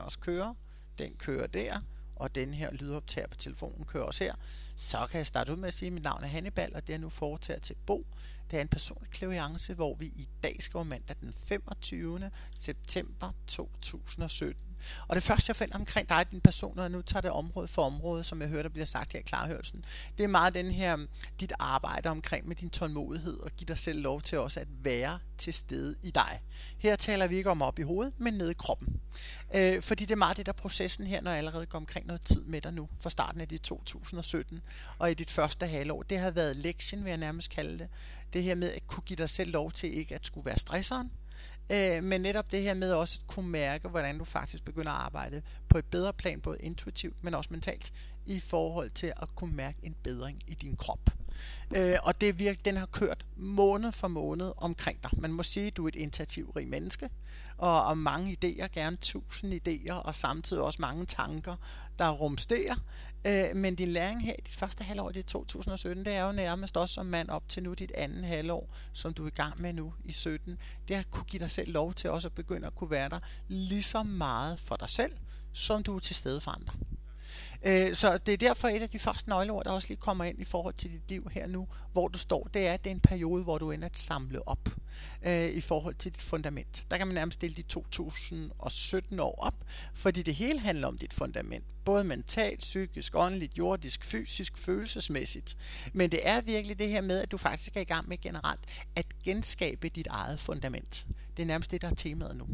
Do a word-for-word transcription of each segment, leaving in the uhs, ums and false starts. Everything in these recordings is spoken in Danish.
også kører. Den kører der, og den her lydoptager på telefonen kører også her. Så kan jeg starte ud med at sige, at mit navn er Hannibal, og det jeg nu foretager til Bo. Det er en personlig klaviance, hvor vi i dag skriver mandag den femogtyvende september to tusind og sytten. Og det første jeg finder omkring dig, din person, og nu tager det område for område, som jeg hørte, der bliver sagt her i klarhørelsen, det er meget den her, dit arbejde omkring med din tålmodighed, og give dig selv lov til også at være til stede i dig. Her taler vi ikke om op i hovedet, men nede i kroppen. Øh, fordi det er meget det der processen her, når jeg allerede går omkring noget tid med dig nu, fra starten af det to tusind og sytten, og i dit første halvår. Det har været lektien, vil jeg nærmest kalde det. Det her med at kunne give dig selv lov til ikke at skulle være stresseren, Øh, men netop det her med også at kunne mærke, hvordan du faktisk begynder at arbejde på et bedre plan, både intuitivt, men også mentalt, i forhold til at kunne mærke en bedring i din krop. Øh, og det virkelig, den har kørt måned for måned omkring dig. Man må sige, at du er et initiativrig menneske, og, og mange idéer, gerne tusind idéer, og samtidig også mange tanker, der rumsterer. Øh, men din læring her i dit første halvår i det to tusind og sytten, det er jo nærmest også som mand op til nu dit anden halvår, som du er i gang med nu i sytten. Det er at kunne give dig selv lov til også at begynde at kunne være der lige så meget for dig selv, som du er til stede for andre. Øh, så det er derfor et af de første nøgleord, der også lige kommer ind i forhold til dit liv her nu, hvor du står, det er, at det er en periode, hvor du ender at samle op øh, i forhold til dit fundament. Der kan man nærmest stille de to tusind og sytten år op, fordi det hele handler om dit fundament. Både mentalt, psykisk, åndeligt, jordisk, fysisk, følelsesmæssigt. Men det er virkelig det her med, at du faktisk er i gang med generelt at genskabe dit eget fundament. Det er nærmest det, der er temaet nu.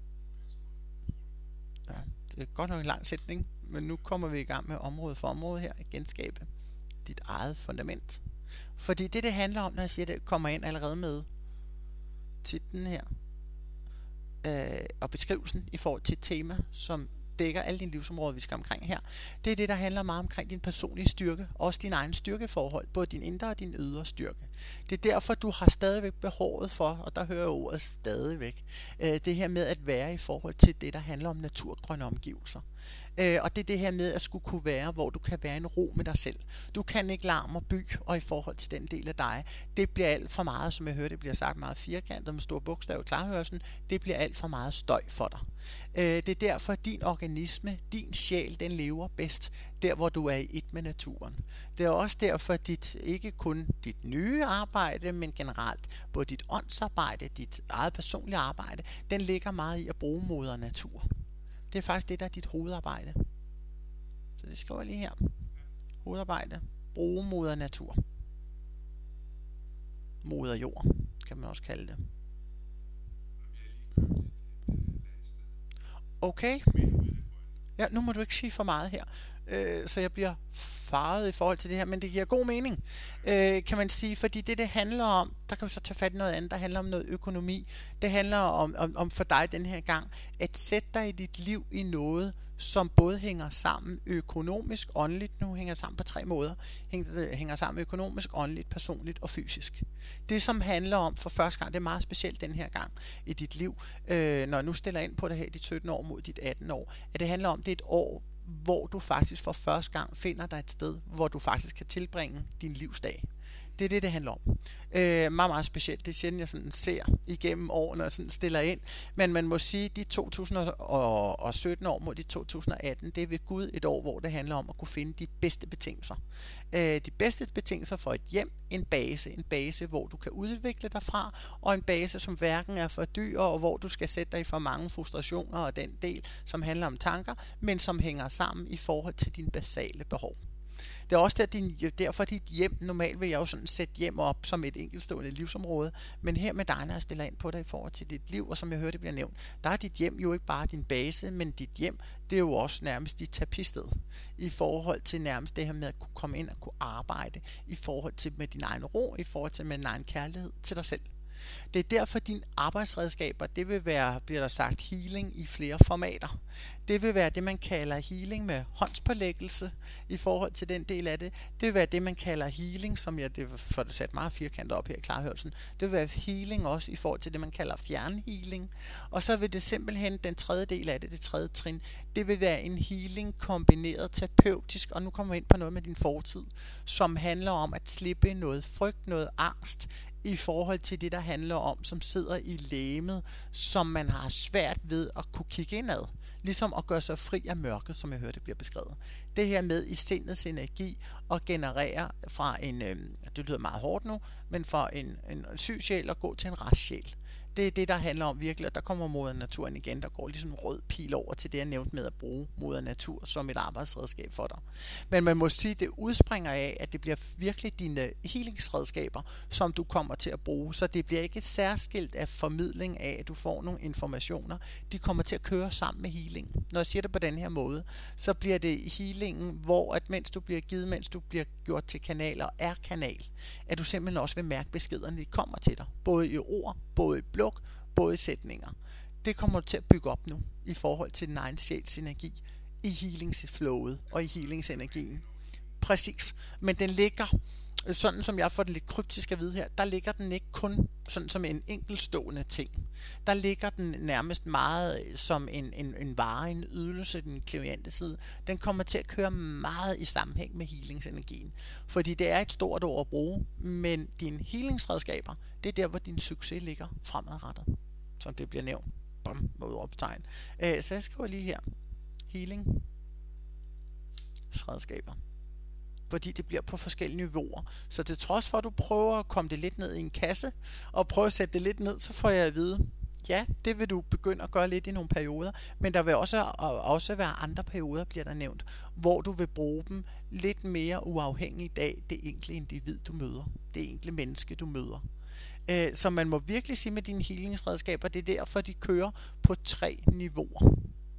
Ja, det er godt nok en lang sætning. Men nu kommer vi i gang med område for område her, at genskabe dit eget fundament. Fordi det, det handler om, når jeg siger, det kommer ind allerede med titlen her, øh, og beskrivelsen i forhold til et tema, som dækker alle dine livsområder, vi skal omkring her. Det er det, der handler meget omkring din personlige styrke, også din egen styrkeforhold, både din indre og din ydre styrke. Det er derfor, du har stadigvæk behovet for, og der hører jeg ordet stadigvæk, øh, det her med at være i forhold til det, der handler om naturgrønne omgivelser. Øh, og det er det her med at skulle kunne være, hvor du kan være en ro med dig selv. Du kan ikke larme og by, og i forhold til den del af dig, det bliver alt for meget, som jeg hører, det bliver sagt meget firkantet med store bogstaver i klarhørelsen, det bliver alt for meget støj for dig. Øh, det er derfor, at din organisme, din sjæl, den lever bedst der, hvor du er i et med naturen. Det er også derfor, at dit, ikke kun dit nye arbejde, men generelt både dit åndsarbejde, dit eget personlige arbejde, den ligger meget i at bruge moder natur. Det er faktisk det, der er dit hovedarbejde. Så det skriver jeg lige her. Hovedarbejde. Bruge moder natur. Moder jord, kan man også kalde det. Okay. Ja, nu må du ikke sige for meget her. Øh, så jeg bliver faret i forhold til det her, men det giver god mening, øh, kan man sige, fordi det det handler om, der kan vi så tage fat i noget andet, der handler om noget økonomi. Det handler om, om, om for dig den her gang, at sætte dig i dit liv i noget, som både hænger sammen økonomisk, åndeligt, nu hænger sammen på tre måder, hænger, hænger sammen økonomisk, åndeligt, personligt og fysisk. Det som handler om for første gang, det er meget specielt den her gang i dit liv, øh, når jeg nu stiller ind på det her i dit sytten år mod dit atten år, at det handler om, det er et år, hvor du faktisk for første gang finder dig et sted, hvor du faktisk kan tilbringe din livsdag. Det er det, det handler om. Øh, meget, meget specielt. Det er sjældent, jeg sådan ser igennem årene og sådan stiller ind. Men man må sige, at de to tusind og sytten år mod de to tusind og atten, det er ved Gud et år, hvor det handler om at kunne finde de bedste betingelser. Øh, de bedste betingelser for et hjem, en base. En base, hvor du kan udvikle dig fra, og en base, som hverken er for dyr, og hvor du skal sætte dig i for mange frustrationer og den del, som handler om tanker, men som hænger sammen i forhold til dine basale behov. Det er også der, din, derfor dit hjem, normalt vil jeg jo sådan sætte hjem op som et enkeltstående livsområde, men her med dig, når jeg stiller ind på dig i forhold til dit liv, og som jeg hørte det bliver nævnt, der er dit hjem jo ikke bare din base, men dit hjem, det er jo også nærmest dit tapisted, i forhold til nærmest det her med at kunne komme ind og kunne arbejde, i forhold til med din egen ro, i forhold til med din egen kærlighed til dig selv. Det er derfor dine arbejdsredskaber, det vil være, bliver der sagt, healing i flere formater. Det vil være det, man kalder healing med håndspålæggelse i forhold til den del af det. Det vil være det, man kalder healing, som jeg det får det sat meget firkantet op her i klarhørelsen. Det vil være healing også i forhold til det, man kalder fjernhealing. Og så vil det simpelthen, den tredje del af det, det tredje trin, det vil være en healing kombineret terapeutisk, og nu kommer vi ind på noget med din fortid, som handler om at slippe noget frygt, noget angst, i forhold til det, der handler om, som sidder i legemet, som man har svært ved at kunne kigge indad. Ligesom at gøre sig fri af mørket, som jeg hørte det bliver beskrevet. Det her med i sindets energi at generere fra en, øh, det lyder meget hårdt nu, men fra en, en syg sjæl at gå til en rask sjæl. Det er det, der handler om virkelig, og der kommer moder naturen igen, der går ligesom en rød pil over til det, jeg nævnte med at bruge moder natur som et arbejdsredskab for dig. Men man må sige, at det udspringer af, at det bliver virkelig dine healingsredskaber, som du kommer til at bruge, så det bliver ikke særskilt af formidling af, at du får nogle informationer. De kommer til at køre sammen med healingen. Når jeg siger det på den her måde, så bliver det healingen, hvor at mens du bliver givet, mens du bliver gjort til kanal og er kanal, at du simpelthen også vil mærke beskederne, de kommer til dig. Både i ord, både i blok, både i sætninger. Det kommer du til at bygge op nu, i forhold til din egen sjæls energi, i healingsflowet og i healingsenergien. Præcis. Men den ligger, sådan som jeg får den lidt kryptisk at vide her, der ligger den ikke kun sådan som en enkeltstående ting. Der ligger den nærmest meget som en, en, en vare, en ydelse, den klariante side. Den kommer til at køre meget i sammenhæng med healingsenergien. Fordi det er et stort ord at bruge, men dine healingsredskaber, det er der, hvor din succes ligger fremadrettet. Som det bliver nævnt. Bum, med udråbstegn. Øh, så jeg skriver lige her. Healingsredskaber. Fordi det bliver på forskellige niveauer. Så til trods for, at du prøver at komme det lidt ned i en kasse, og prøve at sætte det lidt ned, så får jeg at vide, ja, det vil du begynde at gøre lidt i nogle perioder, men der vil også, også være andre perioder, bliver der nævnt, hvor du vil bruge dem lidt mere uafhængigt af det enkelte individ, du møder. Det enkelte menneske, du møder. Så man må virkelig sige med dine healingsredskaber, det er derfor, de kører på tre niveauer.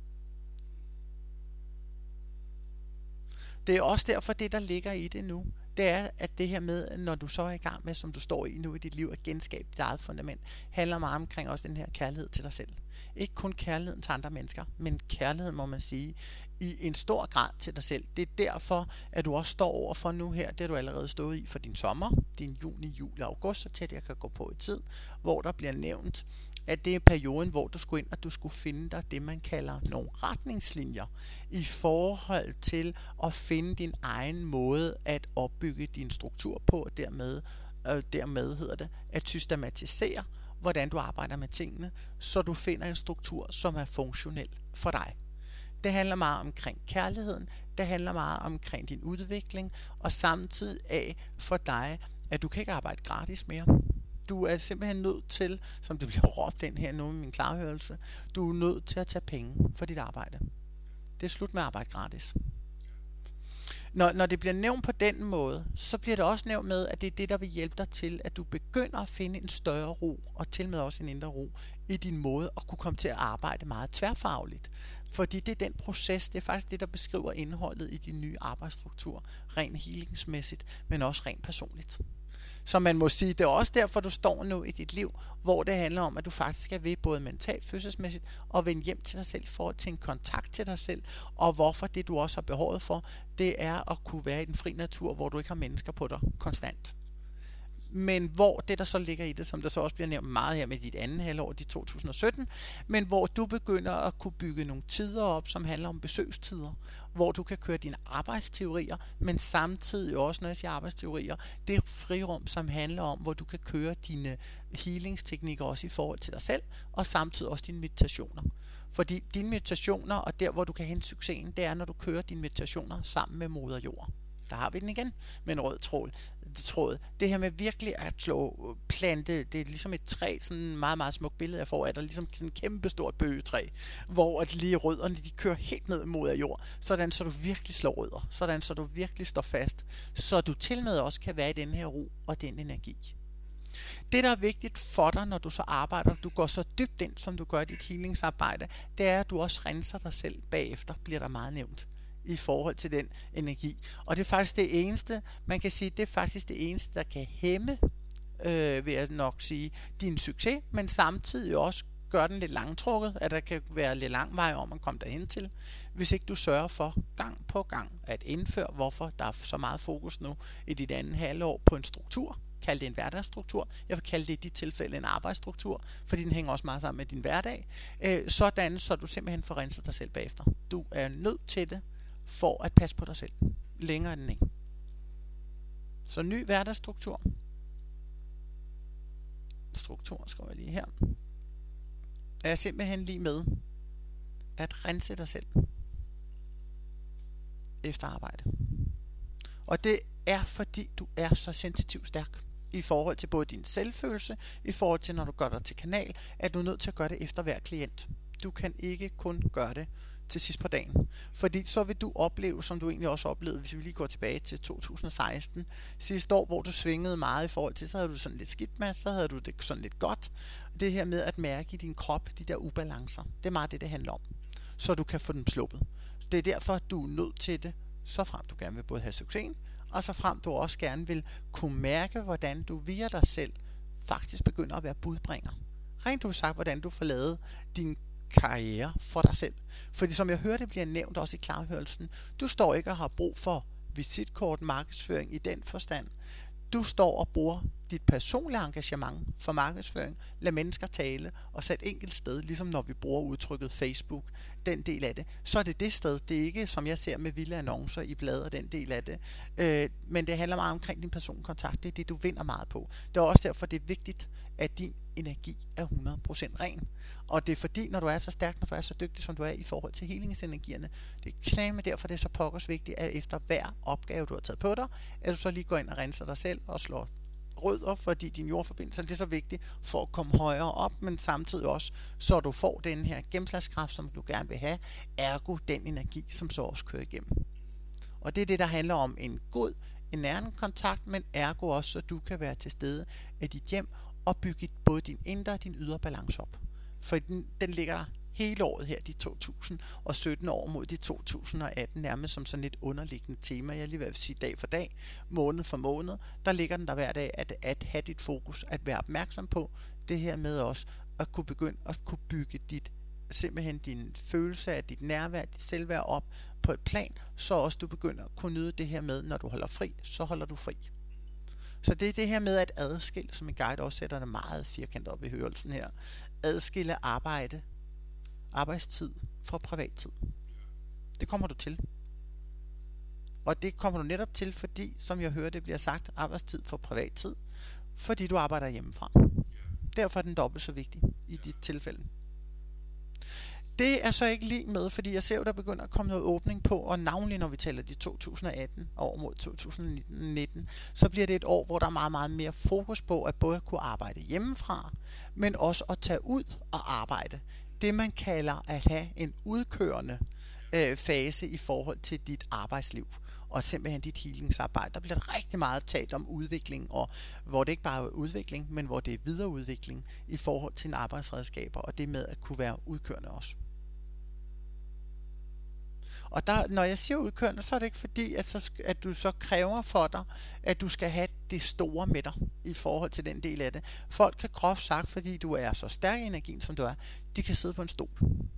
Det er også derfor, det der ligger i det nu, det er, at det her med, når du så er i gang med, som du står i nu i dit liv, at genskabe dit eget fundament, handler meget omkring også den her kærlighed til dig selv. Ikke kun kærligheden til andre mennesker, men kærligheden, må man sige, i en stor grad til dig selv. Det er derfor, at du også står over for nu her, det har du allerede stået i for din sommer, din juni, juli, august, så tæt jeg kan gå på i tid, hvor der bliver nævnt, at det er perioden, hvor du skulle ind, og du skulle finde dig det, man kalder nogle retningslinjer i forhold til at finde din egen måde at opbygge din struktur på, og dermed, øh, dermed hedder det, at systematisere, hvordan du arbejder med tingene, så du finder en struktur, som er funktionel for dig. Det handler meget omkring kærligheden, det handler meget omkring din udvikling, og samtidig af for dig, at du kan ikke arbejde gratis mere. Du er simpelthen nødt til, som det bliver råbt ind her nu med min klarhørelse, du er nødt til at tage penge for dit arbejde. Det er slut med at arbejde gratis. Når, når det bliver nævnt på den måde, så bliver det også nævnt med, at det er det, der vil hjælpe dig til, at du begynder at finde en større ro, og til med også en indre ro, i din måde at kunne komme til at arbejde meget tværfagligt. Fordi det er den proces, det er faktisk det, der beskriver indholdet i din nye arbejdsstruktur, rent healingsmæssigt, men også rent personligt. Så man må sige, det er også derfor, du står nu i dit liv, hvor det handler om, at du faktisk er ved både mentalt, følelsesmæssigt og vende hjem til dig selv for til en kontakt til dig selv. Og hvorfor det, du også har behovet for, det er at kunne være i den fri natur, hvor du ikke har mennesker på dig konstant. Men hvor det, der så ligger i det, som der så også bliver nævnt meget her med dit anden halvår i to tusind og sytten, men hvor du begynder at kunne bygge nogle tider op, som handler om besøgstider, hvor du kan køre dine arbejdsteorier, men samtidig også, når jeg siger arbejdsteorier, det er frirum, som handler om, hvor du kan køre dine healingsteknikker også i forhold til dig selv, og samtidig også dine meditationer. Fordi dine meditationer, og der, hvor du kan hente succesen, det er, når du kører dine meditationer sammen med moder jord. Der har vi den igen med en rød tråd. tråd. Det her med virkelig at slå plante, det er ligesom et træ, sådan en meget, meget smukt billede, jeg får, at der er ligesom sådan en kæmpe stort bøgetræ, hvor at lige rødderne, de kører helt ned mod jord, sådan så du virkelig slår rødder, sådan så du virkelig står fast, så du til med også kan være i den her ro og den energi. Det, der er vigtigt for dig, når du så arbejder, du går så dybt ind, som du gør i dit healingsarbejde, det er, at du også renser dig selv bagefter, bliver der meget nævnt i forhold til den energi. Og det er faktisk det eneste, man kan sige, det er faktisk det eneste, der kan hæmme, øh, vil jeg nok sige, din succes, men samtidig også gøre den lidt langtrukket, at der kan være lidt lang vej om at komme derhen til, hvis ikke du sørger for gang på gang at indføre, hvorfor der er så meget fokus nu i dit andet halvår på en struktur. Kald det en hverdagsstruktur. Jeg vil kalde det i dit tilfælde en arbejdsstruktur, fordi den hænger også meget sammen med din hverdag. Øh, sådan, så du simpelthen får renset dig selv bagefter. Du er nødt til det, for at passe på dig selv. Længere end ikke. Så ny hverdagsstruktur. Struktur skriver jeg lige her. Er simpelthen lige med, at rense dig selv efter arbejde. Og det er fordi du er så sensitivt stærk i forhold til både din selvfølelse, i forhold til når du gør dig til kanal, at du er nødt til at gøre det efter hver klient. Du kan ikke kun gøre det til sidst på dagen. Fordi så vil du opleve, som du egentlig også oplevede, hvis vi lige går tilbage til to tusind og seksten, sidste år, hvor du svingede meget i forhold til, så havde du sådan lidt skidt med, så havde du det sådan lidt godt. Det her med at mærke i din krop, de der ubalancer, det er meget det, det handler om. Så du kan få dem sluppet. Det er derfor, at du er nødt til det, så frem du gerne vil både have succesen, og så frem du også gerne vil kunne mærke, hvordan du via dig selv faktisk begynder at være budbringer. Rent du sagt, hvordan du får lavet din karriere for dig selv. Fordi som jeg hørte, bliver nævnt også i klarhørelsen, du står ikke og har brug for visitkort markedsføring i den forstand. Du står og bruger dit personlige engagement for markedsføring, lad mennesker tale og sæt enkelt sted, ligesom når vi bruger udtrykket Facebook, den del af det, så er det det sted. Det er ikke, som jeg ser med vilde annoncer i blade og den del af det, øh, men det handler meget omkring din personkontakt. Det er det, du vinder meget på. Det er også derfor, det er vigtigt, at din energi er hundrede procent ren. Og det er fordi, når du er så stærk, når du er så dygtig, som du er i forhold til healingsenergierne, det er knæme derfor, det er så pokkers vigtigt, at efter hver opgave, du har taget på dig, at du så lige går ind og renser dig selv og slår rødder, fordi din jordforbindelse, det er så vigtigt for at komme højere op, men samtidig også, så du får den her gennemslagskraft, som du gerne vil have, ergo den energi, som så også kører igennem. Og det er det, der handler om en god, en nærende kontakt, men ergo også, så du kan være til stede af dit hjem og bygge både din indre og din ydre balance op. For den, den ligger der hele året her, de to tusind og sytten år mod de to tusind og atten, nærmest som sådan et underliggende tema. Jeg lige vil sige dag for dag, måned for måned, der ligger den der hver dag, at, at have dit fokus, at være opmærksom på det her med også, at kunne begynde at kunne bygge dit, simpelthen din følelse af dit nærvær, dit selvværd op på et plan, så også du begynder at kunne nyde det her med, når du holder fri, så holder du fri. Så det er det her med at adskille, som en guide også sætter det meget firkantet op i hørelsen her, adskille arbejde, arbejdstid fra privattid. Det kommer du til. Og det kommer du netop til, fordi, som jeg hører, det bliver sagt, arbejdstid for privattid, fordi du arbejder hjemmefra. Derfor er den dobbelt så vigtig i dit tilfælde. Det er så ikke lige med, fordi jeg ser, at der begynder at komme noget åbning på, og navnlig når vi taler de to tusind og atten over mod to tusind og nitten, så bliver det et år, hvor der er meget, meget mere fokus på at både kunne arbejde hjemmefra, men også at tage ud og arbejde. Det man kalder at have en udkørende øh, fase i forhold til dit arbejdsliv og simpelthen dit healingsarbejde. Der bliver der rigtig meget talt om udvikling, og hvor det ikke bare er udvikling, men hvor det er videreudvikling i forhold til arbejdsredskaber, og det med at kunne være udkørende også. Og der, når jeg siger udkørende, så er det ikke fordi, at, så, at du så kræver for dig, at du skal have det store med dig i forhold til den del af det. Folk kan groft sagt, fordi du er så stærk i energien, som du er, de kan sidde på en stol.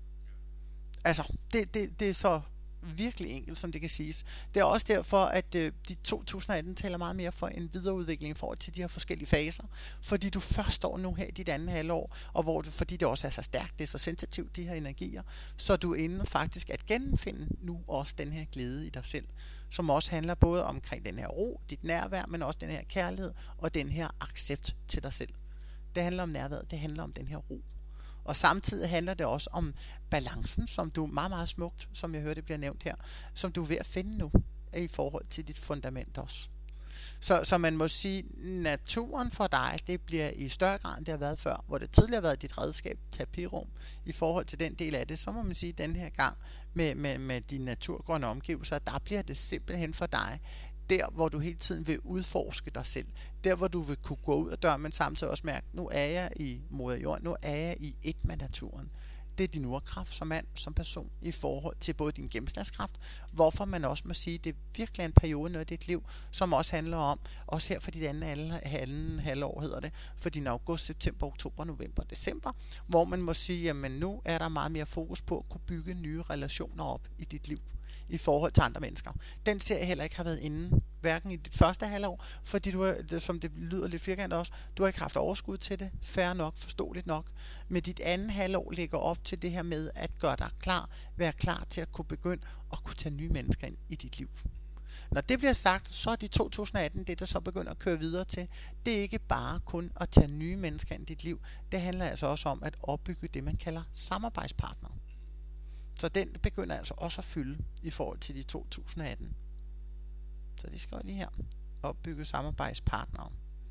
Altså, det, det, det er så virkelig enkelt, som det kan siges. Det er også derfor, at øh, de to tusind og atten taler meget mere for en videreudvikling i forhold til de her forskellige faser. Fordi du først står nu her i dit andet halvår, og hvor du, fordi det også er så stærkt, det er så sensitivt, de her energier, så du er inde faktisk at genfinde nu også den her glæde i dig selv, som også handler både omkring den her ro, dit nærvær, men også den her kærlighed og den her accept til dig selv. Det handler om nærværet, det handler om den her ro. Og samtidig handler det også om balancen, som du meget, meget smukt, som jeg hørte det bliver nævnt her, som du er ved at finde nu i forhold til dit fundament også. Så, så man må sige, naturen for dig, det bliver i større grad, end det har været før, hvor det tidligere har været dit redskab, tapirum, i forhold til den del af det, så må man sige, den her gang med, med, med dine naturgrønne omgivelser, der bliver det simpelthen for dig, der hvor du hele tiden vil udforske dig selv, der hvor du vil kunne gå ud af døren, men samtidig også mærke, nu er jeg i moder jord, nu er jeg i et med naturen. Det er din urkraft som mand, som person, i forhold til både din gennemslagskraft, hvorfor man også må sige, det er virkelig en periode af dit liv, som også handler om, også her for dit anden, anden halvår hedder det, for din august, september, oktober, november, december, hvor man må sige, jamen nu er der meget mere fokus på at kunne bygge nye relationer op i dit liv, i forhold til andre mennesker. Den ser jeg heller ikke har været inde, hverken i dit første halvår, fordi du er, som det lyder lidt firkantet også, du har ikke haft overskud til det, fair nok, forståeligt nok, men dit andet halvår ligger op til det her med at gøre dig klar, være klar til at kunne begynde at kunne tage nye mennesker ind i dit liv. Når det bliver sagt, så er det to tusind og atten det, der så begynder at køre videre til. Det er ikke bare kun at tage nye mennesker ind i dit liv, det handler altså også om at opbygge det, man kalder samarbejdspartnere. Så den begynder altså også at fylde i forhold til de to tusind atten. Så det skal jeg lige her. Opbygge samarbejdspartnere.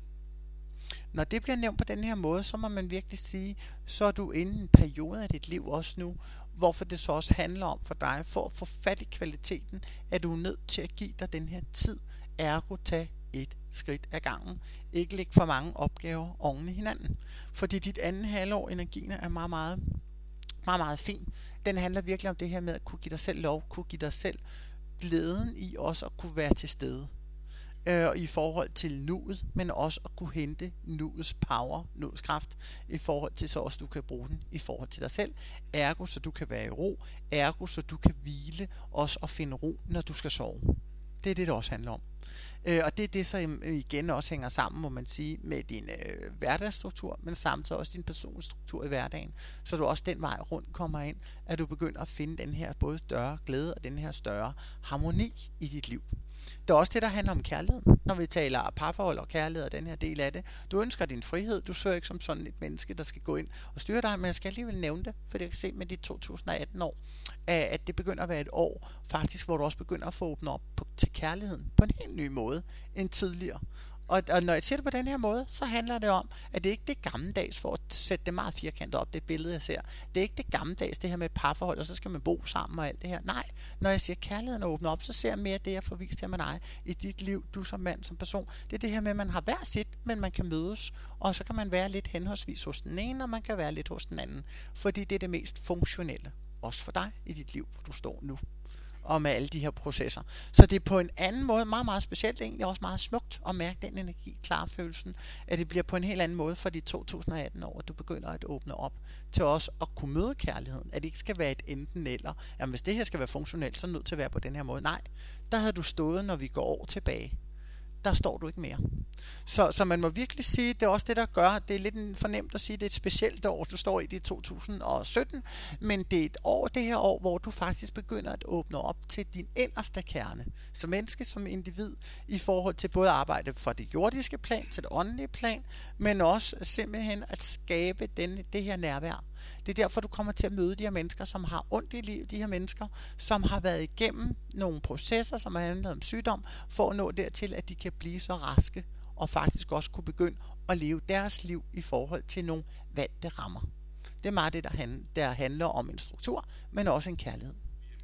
Når det bliver nævnt på den her måde, så må man virkelig sige, så er du inde i en periode af dit liv også nu, hvorfor det så også handler om for dig, for at få fat i kvaliteten, at du er nødt til at give dig den her tid, ergo tage et skridt ad gangen. Ikke lægge for mange opgaver oven i hinanden. Fordi dit anden halvår, energien er meget, meget, meget, meget fin. Den handler virkelig om det her med at kunne give dig selv lov, kunne give dig selv glæden i også at kunne være til stede. Øh, i forhold til nuet, men også at kunne hente nuets power, nuets kraft, i forhold til så også du kan bruge den i forhold til dig selv. Ergo, så du kan være i ro. Ergo, så du kan hvile også og finde ro, når du skal sove. Det er det, det også handler om. Øh, og det er det, som igen også hænger sammen, må man sige, med din øh, hverdagsstruktur, men samtidig også din personstruktur i hverdagen. Så du også den vej rundt kommer ind, at du begynder at finde den her både større glæde og den her større harmoni i dit liv. Det er også det, der handler om kærlighed, når vi taler parforhold og kærlighed og den her del af det. Du ønsker din frihed, du søger ikke som sådan et menneske, der skal gå ind og styre dig, men jeg skal alligevel nævne det, for jeg kan se med de to tusind atten år, at det begynder at være et år, faktisk, hvor du også begynder at få åbnet op på, til kærligheden på en helt ny måde end tidligere. Og, og når jeg siger det på den her måde, så handler det om, at det ikke er det gammeldags, for at sætte det meget firkantet op, det billede jeg ser. Det er ikke det gammeldags, det her med et parforhold, og så skal man bo sammen og alt det her. Nej, når jeg siger kærligheden åbner op, så ser jeg mere det, jeg får vist her med dig i dit liv, du som mand, som person. Det er det her med, at man har hver sit, men man kan mødes, og så kan man være lidt henholdsvis hos den ene, og man kan være lidt hos den anden. Fordi det er det mest funktionelle, også for dig i dit liv, hvor du står nu. Og med alle de her processer. Så det er på en anden måde meget, meget specielt, egentlig også meget smukt at mærke den energi, klarfølelsen, at det bliver på en helt anden måde for de to tusind atten år, at du begynder at åbne op til også at kunne møde kærligheden. At det ikke skal være et enten eller. Jamen hvis det her skal være funktionelt, så er det nødt til at være på den her måde. Nej, der havde du stået, når vi går år tilbage. Der står du ikke mere. Så, så man må virkelig sige, det er også det, der gør, det er lidt fornemt at sige, det er et specielt år, du står i det to tusind sytten, men det er et år, det her år, hvor du faktisk begynder at åbne op til din inderste kerne, som menneske, som individ, i forhold til både at arbejde fra det jordiske plan til det åndelige plan, men også simpelthen at skabe den, det her nærvær. Det er derfor, du kommer til at møde de her mennesker, som har ondt i livet, de her mennesker, som har været igennem nogle processer, som har handlet om sygdom, for at nå dertil, at de kan blive så raske, og faktisk også kunne begynde at leve deres liv i forhold til nogle vante rammer. Det er meget det, der, hand, der handler om en struktur, men også en kærlighed.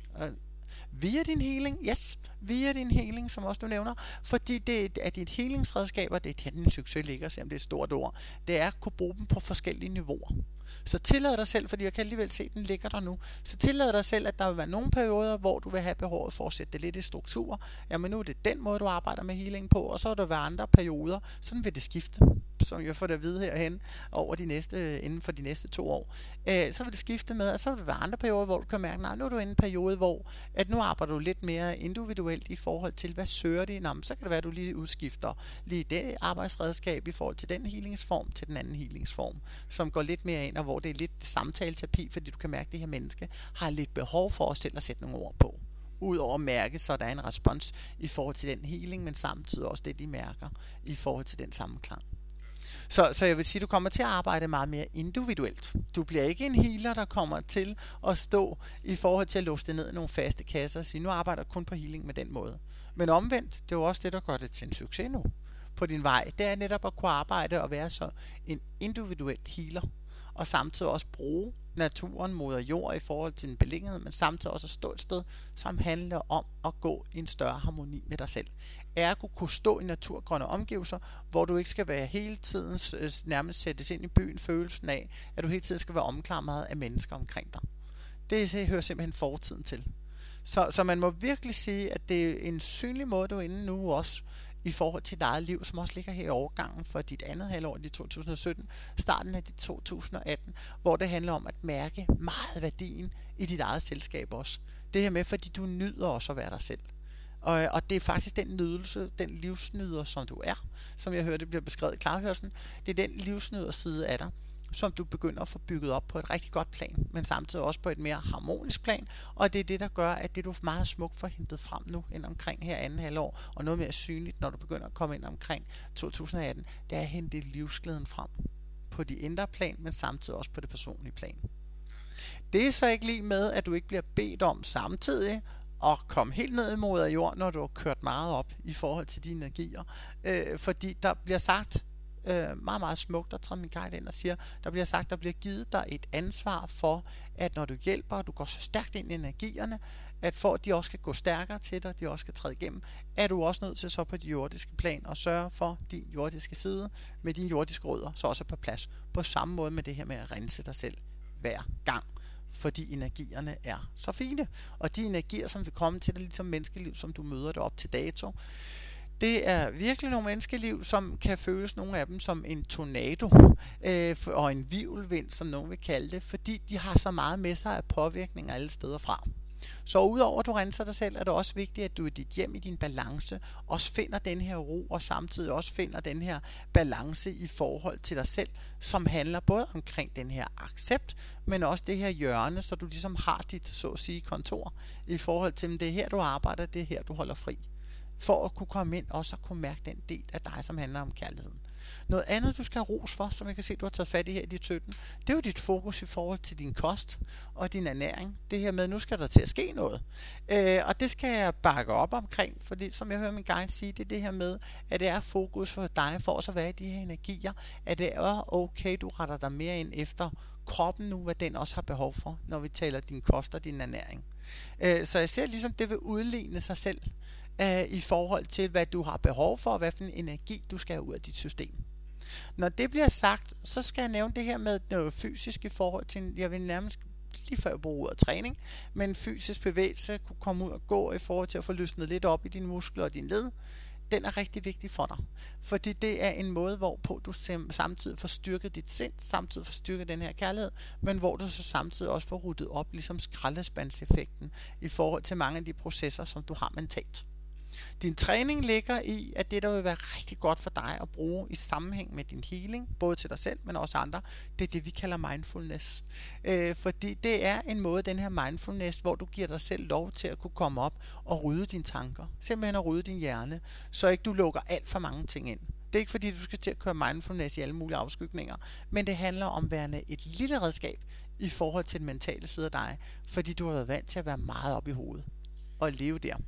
Via din healing, yes, via din healing, som også du nævner, fordi det er dit healingsredskaber, det er din succes ligger, selvom det er et stort ord, det er at kunne bruge dem på forskellige niveauer. Så tillad dig selv, fordi jeg kan alligevel se, at den ligger der nu, så tillad dig selv, at der vil være nogle perioder, hvor du vil have behovet for at sætte det lidt i struktur. Jamen nu er det den måde, du arbejder med healing på, og så vil der være andre perioder, sådan vil det skifte, som jeg får det at vide herhen over de næste, inden for de næste to år. Øh, så vil det skifte med, at så vil der være andre perioder, hvor du kan mærke, nej, nu er du inde i en periode, hvor at nu arbejder du lidt mere individuelt i forhold til, hvad søger det? Nå, så kan det være, at du lige udskifter lige det arbejdsredskab i forhold til den healingsform til den anden healingsform, som går lidt mere ind, og hvor det er lidt samtaleterapi, fordi du kan mærke, at det her menneske har lidt behov for os selv at sætte nogle ord på. Udover at mærke, så der er en respons i forhold til den healing, men samtidig også det, de mærker i forhold til den sammenklang. Så, så jeg vil sige, at du kommer til at arbejde meget mere individuelt. Du bliver ikke en healer, der kommer til at stå i forhold til at låse det ned i nogle faste kasser og sige, nu arbejder jeg kun på healing med den måde. Men omvendt, det er jo også det, der gør det til en succes nu på din vej. Det er netop at kunne arbejde og være så en individuel healer, og samtidig også bruge naturen, moder jord i forhold til en beliggenhed, men samtidig også at stå et sted, som handler om at gå i en større harmoni med dig selv. Ergo kunne stå i naturgrønne omgivelser, hvor du ikke skal være hele tiden nærmest sættes ind i byen, følelsen af, at du hele tiden skal være omklamret af mennesker omkring dig. Det hører simpelthen fortiden til. Så, så man må virkelig sige, at det er en synlig måde, du er inde nu også, i forhold til dit eget liv, som også ligger her i overgangen for dit andet halvår i to tusind sytten, starten af dit to tusind atten, hvor det handler om at mærke meget værdien i dit eget selskab også. Det her med, fordi du nyder også at være dig selv. Og, og det er faktisk den nydelse, den livsnyder, som du er, som jeg hørte bliver beskrevet i klarhørelsen, det er den livsnyder side af dig, som du begynder at få bygget op på et rigtig godt plan, men samtidig også på et mere harmonisk plan, og det er det, der gør, at det du meget smukt får hentet frem nu, ind omkring her anden halvår, og noget mere synligt, når du begynder at komme ind omkring to tusind atten, det er at hente livsglæden frem på de indre plan, men samtidig også på det personlige plan. Det er så ikke lige med, at du ikke bliver bedt om samtidig at komme helt ned i moder jord, når du har kørt meget op i forhold til dine energier. Øh, fordi der bliver sagt øh, meget, meget smukt, der træder min guide ind og siger, der bliver sagt, der bliver givet dig et ansvar for, at når du hjælper, og du går så stærkt ind i energierne, at for at de også skal gå stærkere til dig, de også skal træde igennem, er du også nødt til så på det jordiske plan og sørge for din jordiske side med dine jordiske rødder, så også er på plads. På samme måde med det her med at rense dig selv hver gang, fordi energierne er så fine. Og de energier, som vil komme til dig, ligesom menneskeliv, som du møder det op til dato, det er virkelig nogle menneskeliv, som kan føles, nogle af dem, som en tornado øh, og en hvirvelvind, som nogen vil kalde det, fordi de har så meget med sig af påvirkninger alle steder fra. Så udover at du renser dig selv, er det også vigtigt, at du i dit hjem, i din balance, også finder den her ro, og samtidig også finder den her balance i forhold til dig selv, som handler både omkring den her accept, men også det her hjørne, så du ligesom har dit, så at sige, kontor, i forhold til, at det er her, du arbejder, det er her, du holder fri. For at kunne komme ind, og så kunne mærke den del af dig, som handler om kærligheden. Noget andet, du skal have ros for, som jeg kan se, du har taget fat i her i dit sytten, det er jo dit fokus i forhold til din kost og din ernæring. Det her med, nu skal der til at ske noget. Øh, og det skal jeg bakke op omkring, fordi som jeg hører min guide sige, det er det her med, at det er fokus for dig, for også at være i de her energier, at det er okay, du retter dig mere ind efter kroppen nu, hvad den også har behov for, når vi taler din kost og din ernæring. Øh, så jeg ser ligesom, det vil udligne sig selv, i forhold til, hvad du har behov for, og hvad for en energi, du skal have ud af dit system. Når det bliver sagt, så skal jeg nævne det her med noget fysisk i forhold til, jeg vil nærmest lige før bruge ordet træning, men fysisk bevægelse kunne komme ud og gå i forhold til at få løsnet lidt op i dine muskler og din led. Den er rigtig vigtig for dig, fordi det er en måde, hvorpå du samtidig får styrket dit sind, samtidig får styrket den her kærlighed, men hvor du så samtidig også får ruttet op, ligesom skraldespandseffekten, i forhold til mange af de processer, som du har mentalt. Din træning ligger i, at det, der vil være rigtig godt for dig at bruge i sammenhæng med din healing, både til dig selv, men også andre, det er det, vi kalder mindfulness. Øh, fordi det er en måde, den her mindfulness, hvor du giver dig selv lov til at kunne komme op og rydde dine tanker. Simpelthen at rydde din hjerne, så ikke du lukker alt for mange ting ind. Det er ikke fordi, du skal til at køre mindfulness i alle mulige afskygninger, men det handler om værende et lille redskab i forhold til den mentale side af dig, fordi du har været vant til at være meget op i hovedet og leve der.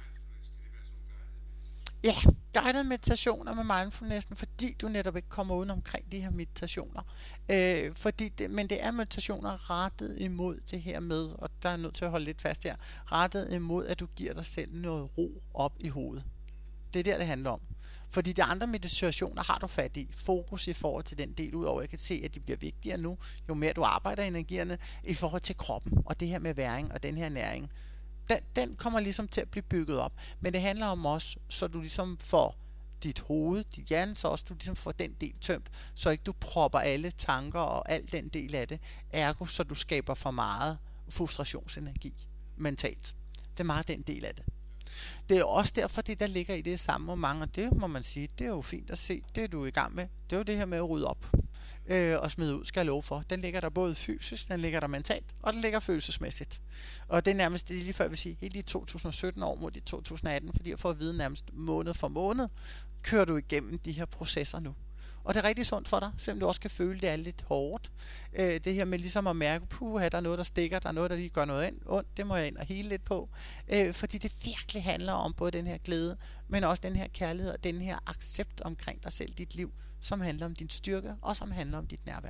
Ja, guidede meditationer med mindfulnessen, fordi du netop ikke kommer uden omkring de her meditationer. Øh, fordi det, men det er meditationer rettet imod det her med, og der er nødt til at holde lidt fast her, rettet imod, at du giver dig selv noget ro op i hovedet. Det er der, det handler om. Fordi de andre meditationer har du fat i. Fokus i forhold til den del, udover jeg kan se, at de bliver vigtigere nu, jo mere du arbejder i energierne, i forhold til kroppen, og det her med væring og den her næring. Den, den kommer ligesom til at blive bygget op. Men det handler om også, så du ligesom får dit hoved, dit hjerne, så også du ligesom får den del tømt, så ikke du propper alle tanker og al den del af det, ergo så du skaber for meget frustrationsenergi mentalt. Det er meget den del af det. Det er også derfor, det der ligger i det samme moment, og det må man sige, det er jo fint at se, det er du i gang med. Det er jo det her med at rydde op øh, og smide ud, skal jeg love for. Den ligger der både fysisk, den ligger der mentalt, og den ligger følelsesmæssigt. Og det er nærmest, det er lige før jeg vil sige, helt i to tusind og sytten år mod i to tusind og atten, fordi jeg får at vide nærmest måned for måned, kører du igennem de her processer nu. Og det er rigtig sundt for dig, selvom du også kan føle, det er lidt hårdt. Øh, det her med ligesom at mærke, puh, der er noget, der stikker, der er noget, der lige gør noget ind, ondt, det må jeg ind og hele lidt på. Øh, fordi det virkelig handler om både den her glæde, men også den her kærlighed og den her accept omkring dig selv, dit liv, som handler om din styrke, og som handler om dit nærvær.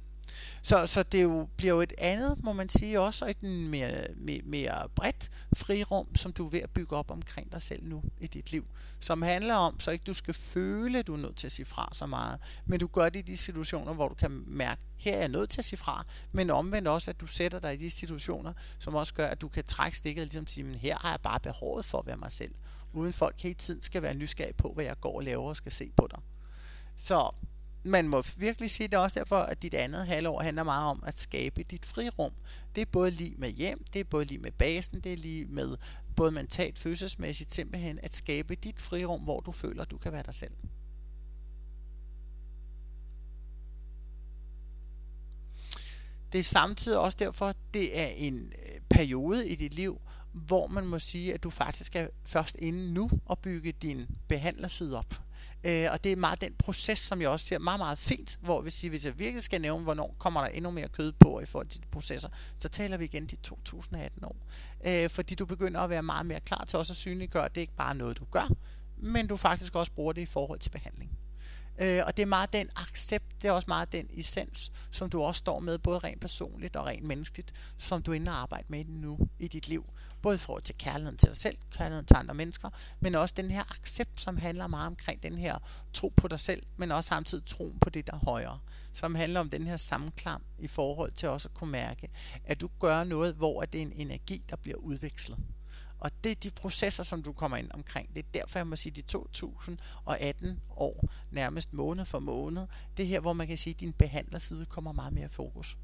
Så, så det jo, bliver jo et andet, må man sige, også et mere, mere, mere bredt frirum, som du er ved at bygge op omkring dig selv nu i dit liv. Som handler om, så ikke du skal føle, at du er nødt til at sige fra så meget, men du gør det i de situationer, hvor du kan mærke, her er jeg nødt til at sige fra, men omvendt også, at du sætter dig i de situationer, som også gør, at du kan trække stikket og ligesom sige, men her har jeg bare behovet for at være mig selv, uden folk hele tiden skal være nysgerrige på, hvad jeg går og laver og skal se på dig. Så man må virkelig sige, det er også derfor, at dit andet halvår handler meget om at skabe dit frirum. Det er både lige med hjem, det er både lige med basen, det er lige med både mentalt, følelsesmæssigt, simpelthen at skabe dit frirum, hvor du føler, at du kan være dig selv. Det er samtidig også derfor, det er en periode i dit liv, hvor man må sige, at du faktisk er først inde nu at bygge din behandlerside op. Øh, og det er meget den proces, som jeg også siger meget, meget fint, hvor vi siger, hvis jeg virkelig skal nævne, hvornår kommer der endnu mere kød på i forhold til de processer, så taler vi igen de to tusind atten år. Øh, fordi du begynder at være meget mere klar til også at synliggøre, at det ikke bare er noget, du gør, men du faktisk også bruger det i forhold til behandling. Øh, og det er meget den accept, det er også meget den essens, som du også står med, både rent personligt og rent menneskeligt, som du er inde og arbejder med nu i dit liv. Både i forhold til kærligheden til dig selv, kærligheden til andre mennesker, men også den her accept, som handler meget omkring den her tro på dig selv, men også samtidig troen på det, der er højere. Som handler om den her sammenklam i forhold til også at kunne mærke, at du gør noget, hvor det er en energi, der bliver udvekslet. Og det er de processer, som du kommer ind omkring. Det er derfor, jeg må sige, de to tusind atten år, nærmest måned for måned, det er her, hvor man kan sige, at din behandlerside kommer meget mere i fokus.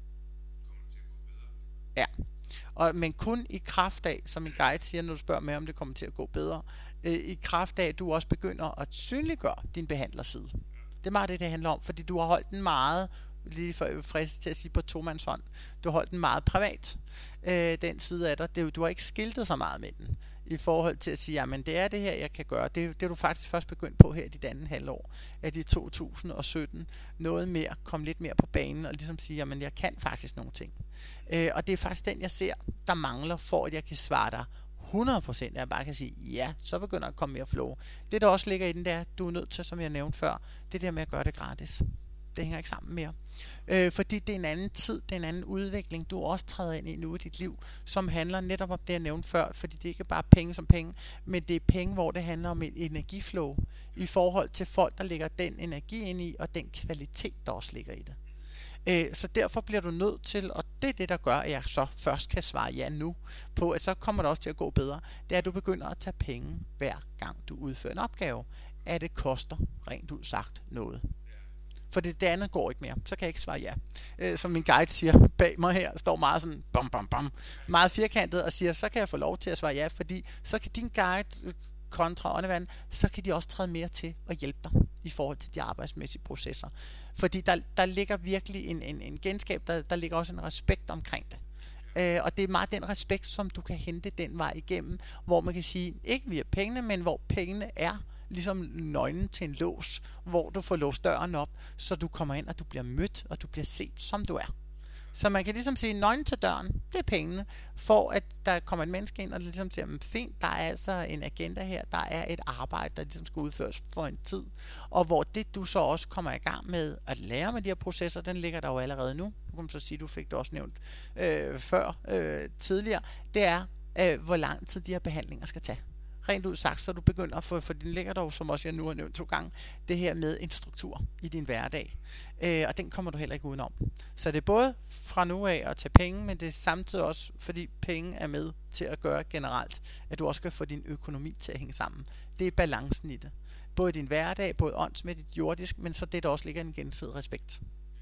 Ja, og, men kun i kraft af, som min guide siger, når du spørger mig, om det kommer til at gå bedre, øh, i kraft af, at du også begynder at synliggøre din behandlerside. Det er meget det, det handler om, fordi du har holdt den meget, lige for fristet til at sige på tomandshånd, du har holdt den meget privat, øh, den side af dig. Det, du har ikke skiltet så meget med den, i forhold til at sige, jamen det er det her, jeg kan gøre. Det, det er du faktisk først begyndt på her i dit andet halvår, at i to tusind sytten noget mere, kom lidt mere på banen, og ligesom sige, jamen jeg kan faktisk nogle ting. Øh, og det er faktisk den, jeg ser, der mangler, for at jeg kan svare dig hundrede procent, at jeg bare kan sige, ja, så begynder at komme mere flow. Det, der også ligger i den der, du er nødt til, som jeg nævnte før, det der med at gøre det gratis. Det hænger ikke sammen mere. Øh, fordi det er en anden tid, det er en anden udvikling, du også træder ind i nu i dit liv, som handler netop om det, jeg nævnte før, fordi det ikke er bare penge som penge, men det er penge, hvor det handler om et energiflow, i forhold til folk, der lægger den energi ind i, og den kvalitet, der også ligger i det. Øh, så derfor bliver du nødt til, og det er det, der gør, at jeg så først kan svare ja nu, på at så kommer det også til at gå bedre, det er, at du begynder at tage penge, hver gang du udfører en opgave, at det koster rent ud sagt noget. For det, det andet går ikke mere, så kan jeg ikke svare ja. Øh, som min guide siger bag mig her, står meget sådan bam, bam, bam, meget firkantet og siger, så kan jeg få lov til at svare ja, fordi så kan din guide kontra åndevand, så kan de også træde mere til at hjælpe dig i forhold til de arbejdsmæssige processer. Fordi der, der ligger virkelig en, en, en genskab, der, der ligger også en respekt omkring det. Øh, og det er meget den respekt, som du kan hente den vej igennem, hvor man kan sige, ikke via pengene, men hvor pengene er ligesom nøglen til en lås, hvor du får låst døren op, så du kommer ind, og du bliver mødt, og du bliver set, som du er. Så man kan ligesom sige, nøglen til døren, det er pengene, for at der kommer et menneske ind, og det ligesom siger, fint, der er altså en agenda her, der er et arbejde, der ligesom skal udføres for en tid, og hvor det du så også kommer i gang med at lære med de her processer, den ligger der jo allerede nu, nu kan man så sige, du fik det også nævnt øh, før, øh, tidligere, det er, øh, hvor lang tid de her behandlinger skal tage. Rent ud sagt, så du begynder at få, for den ligger dog, som også jeg nu har nævnt to gange, det her med en struktur i din hverdag. Øh, og den kommer du heller ikke udenom. Så det er både fra nu af at tage penge, men det er samtidig også, fordi penge er med til at gøre generelt, at du også kan få din økonomi til at hænge sammen. Det er balancen i det. Både din hverdag, både åndsmæssigt, jordisk, men så det, der også ligger en gensidig respekt.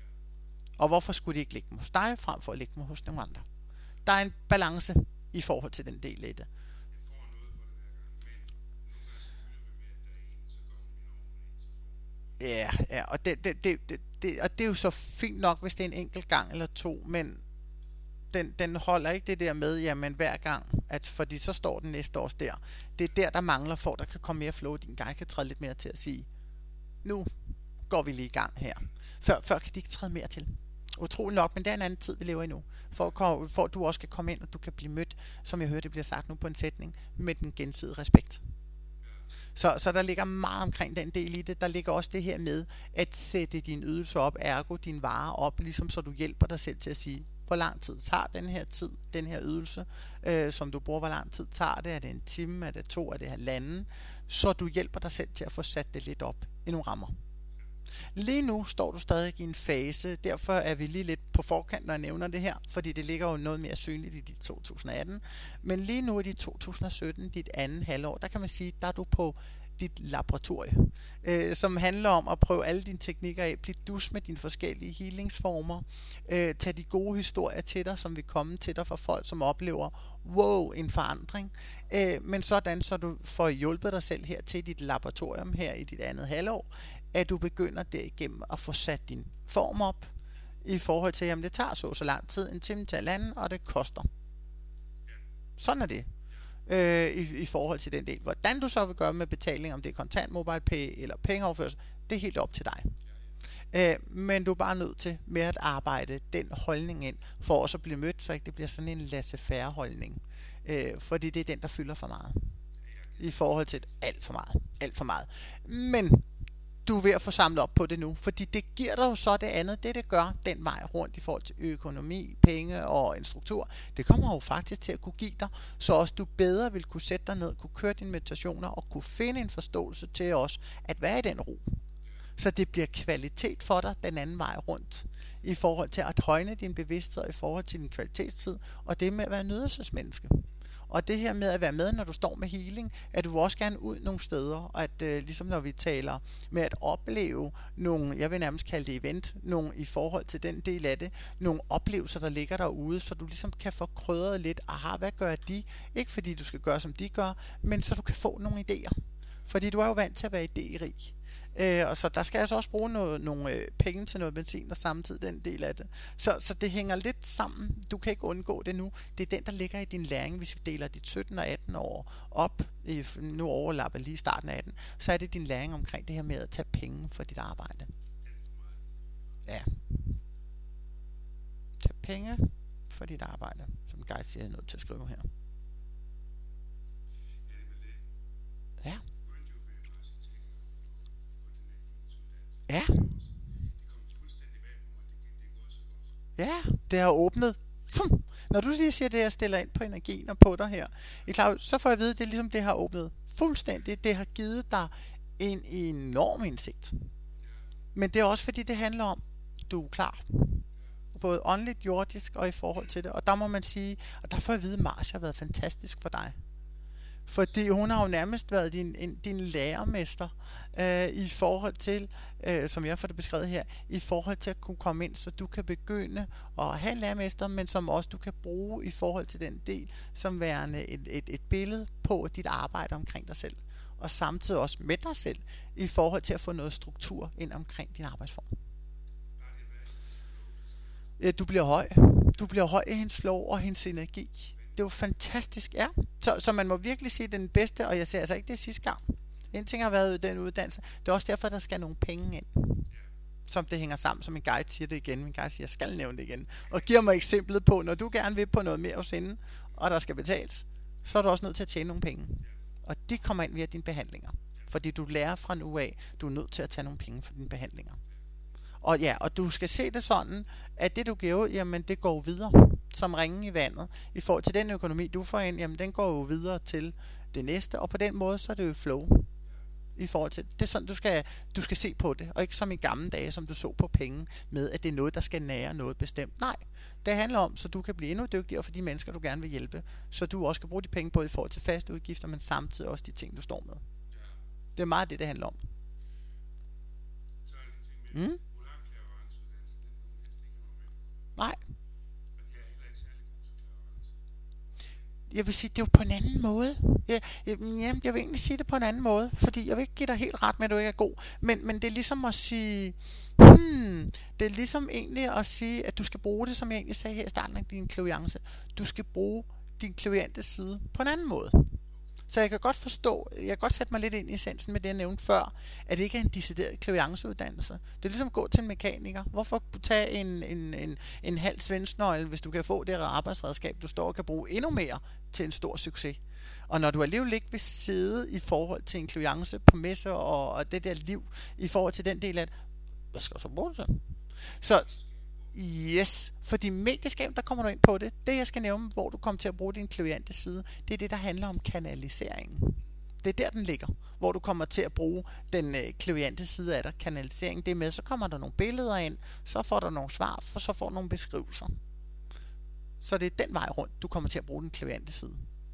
Og hvorfor skulle de ikke ligge hos dig, frem for at ligge hos nogle andre? Der er en balance i forhold til den del af det. Ja, ja, og det, det, det, det, det, og det er jo så fint nok, hvis det er en enkelt gang eller to, men den, den holder ikke det der med, jamen hver gang, at fordi så står den næste års der. Det er der, der mangler, for der kan komme mere flow, din guide kan træde lidt mere til at sige, nu går vi lige i gang her. Før, før kan de ikke træde mere til. Utroligt nok, men det er en anden tid, vi lever i nu. For, for at du også kan komme ind, og du kan blive mødt, som jeg hørte, det bliver sagt nu på en sætning, med den gensidige respekt. Så, så der ligger meget omkring den del i det. Der ligger også det her med at sætte din ydelse op, ergo din vare op, ligesom så du hjælper dig selv til at sige, hvor lang tid tager den her tid, den her ydelse, øh, som du bruger, hvor lang tid tager det, er det en time, er det to, er det halvanden, så du hjælper dig selv til at få sat det lidt op i nogle rammer. Lige nu står du stadig i en fase, derfor er vi lige lidt på forkant, når jeg nævner det her, fordi det ligger jo noget mere synligt i dit to tusind atten. Men lige nu i dit to tusind sytten, dit anden halvår, der kan man sige, der er du på dit laboratorie, øh, som handler om at prøve alle dine teknikker af, blive dus med dine forskellige healingsformer, øh, tage de gode historier til dig, som vil komme til dig fra folk, som oplever, wow, en forandring, øh, men sådan, så du får hjulpet dig selv her til dit laboratorium her i dit andet halvår, at du begynder derigennem at få sat din form op, i forhold til, jamen det tager så så lang tid, en time til halvanden, og det koster. Sådan er det. øh, i, i forhold til den del. Hvordan du så vil gøre med betaling, om det er kontant, mobile pay eller pengeoverførsel, det er helt op til dig. Øh, men du er bare nødt til med at arbejde den holdning ind, for også at blive mødt, så ikke det bliver sådan en laissez-faire holdning. Øh, fordi det er den, der fylder for meget. I forhold til alt for meget. Alt for meget. Men du er ved at få samlet op på det nu, fordi det giver dig jo så det andet, det det gør den vej rundt i forhold til økonomi, penge og en struktur. Det kommer jo faktisk til at kunne give dig, så også du bedre vil kunne sætte dig ned, kunne køre dine meditationer og kunne finde en forståelse til os at være i den ro. Så det bliver kvalitet for dig den anden vej rundt, i forhold til at højne din bevidsthed, i forhold til din kvalitetstid, og det med at være nydelsesmenneske. Og det her med at være med, når du står med healing, at du vil også gerne ud nogle steder, og at øh, ligesom når vi taler med at opleve nogle, jeg vil nærmest kalde det event, nogle i forhold til den del af det, nogle oplevelser, der ligger derude, så du ligesom kan få krydret lidt, aha, hvad gør de? Ikke fordi du skal gøre, som de gør, men så du kan få nogle idéer. Fordi du er jo vant til at være idérig. Øh, og så der skal altså også bruge noget, nogle øh, penge til noget benzin og samtidig den del af det. Så, så det hænger lidt sammen. Du kan ikke undgå det nu. Det er den, der ligger i din læring. Hvis vi deler dit sytten og atten år op, i, nu overlapper lige starten af atten, så er det din læring omkring det her med at tage penge for dit arbejde. Ja. Tag penge for dit arbejde, som guide siger, jeg er nødt til at skrive her. Ja. Ja. Ja, det har åbnet. Fum. Når du lige siger det, jeg stiller ind på energien og på dig her, klar, så får jeg at vide, at det er ligesom det har åbnet fuldstændig. Det har givet dig en enorm indsigt. Men det er også fordi, det handler om, du er klar. Både åndeligt, jordisk og i forhold til det. Og der må man sige, og der får jeg at vide, at Mars har været fantastisk for dig. Fordi hun har jo nærmest været din, en, din lærermester øh, i forhold til, øh, som jeg får det beskrevet her, i forhold til at kunne komme ind, så du kan begynde at have en lærermester, men som også du kan bruge i forhold til den del, som værende et, et, et billede på dit arbejde omkring dig selv. Og samtidig også med dig selv, i forhold til at få noget struktur ind omkring din arbejdsform. Ja, du bliver høj. Du bliver høj i hendes flow og hendes energi. Det er jo fantastisk, ja. Så, så man må virkelig sige, at den bedste, og jeg ser altså ikke det sidste gang. En ting har været den uddannelse. Det er også derfor, der skal nogle penge ind. Som det hænger sammen, som en guide siger det igen. Min guide siger, jeg skal nævne det igen. Og giver mig eksemplet på, når du gerne vil på noget mere hos hende, og der skal betales, så er du også nødt til at tjene nogle penge. Og de kommer ind via dine behandlinger. Fordi du lærer fra nu af, du er nødt til at tage nogle penge for dine behandlinger. Og ja, og du skal se det sådan, at det du giver, jamen det går videre som ringen i vandet. I forhold til den økonomi, du får ind, jamen den går jo videre til det næste, og på den måde, så er det jo flow. I forhold til, det er sådan, du skal, du skal se på det, og ikke som i gamle dage, som du så på penge, med at det er noget, der skal nære noget bestemt. Nej, det handler om, så du kan blive endnu dygtigere for de mennesker, du gerne vil hjælpe, så du også kan bruge de penge på i forhold til faste udgifter, men samtidig også de ting, du står med. Det er meget det, det handler om. Mm? Nej. Jeg vil sige, det er jo på en anden måde. Jeg, jeg, jeg, jeg vil egentlig sige det på en anden måde, fordi jeg vil ikke give dig helt ret med, at du ikke er god. Men, men det er ligesom at sige, hmm, det er ligesom egentlig at sige, at du skal bruge det, som jeg egentlig sagde her i starten af din klaviance. Du skal bruge din klaviante side på en anden måde. Så jeg kan godt forstå, jeg kan godt sætte mig lidt ind i essensen med det, jeg nævnte før, at det ikke er en decideret klavianceuddannelse. Det er ligesom at gå til en mekaniker. Hvorfor tage en, en, en, en halv svendsnøgle, hvis du kan få det arbejdsredskab, du står og kan bruge endnu mere til en stor succes? Og når du alligevel ikke vil sidde i forhold til en klaviance på messer og, og det der liv, i forhold til den del af det, hvad skal du så bruge det til? Så yes, fordi medieskab, der kommer du ind på det. Det jeg skal nævne, hvor du kommer til at bruge din klaviante side, det er det, der handler om kanalisering. Det er der, den ligger, hvor du kommer til at bruge den øh, klaviante side af dig, kanalisering. Det er med, så kommer der nogle billeder ind, så får du nogle svar, og så får du nogle beskrivelser. Så det er den vej rundt, du kommer til at bruge den klaviante side.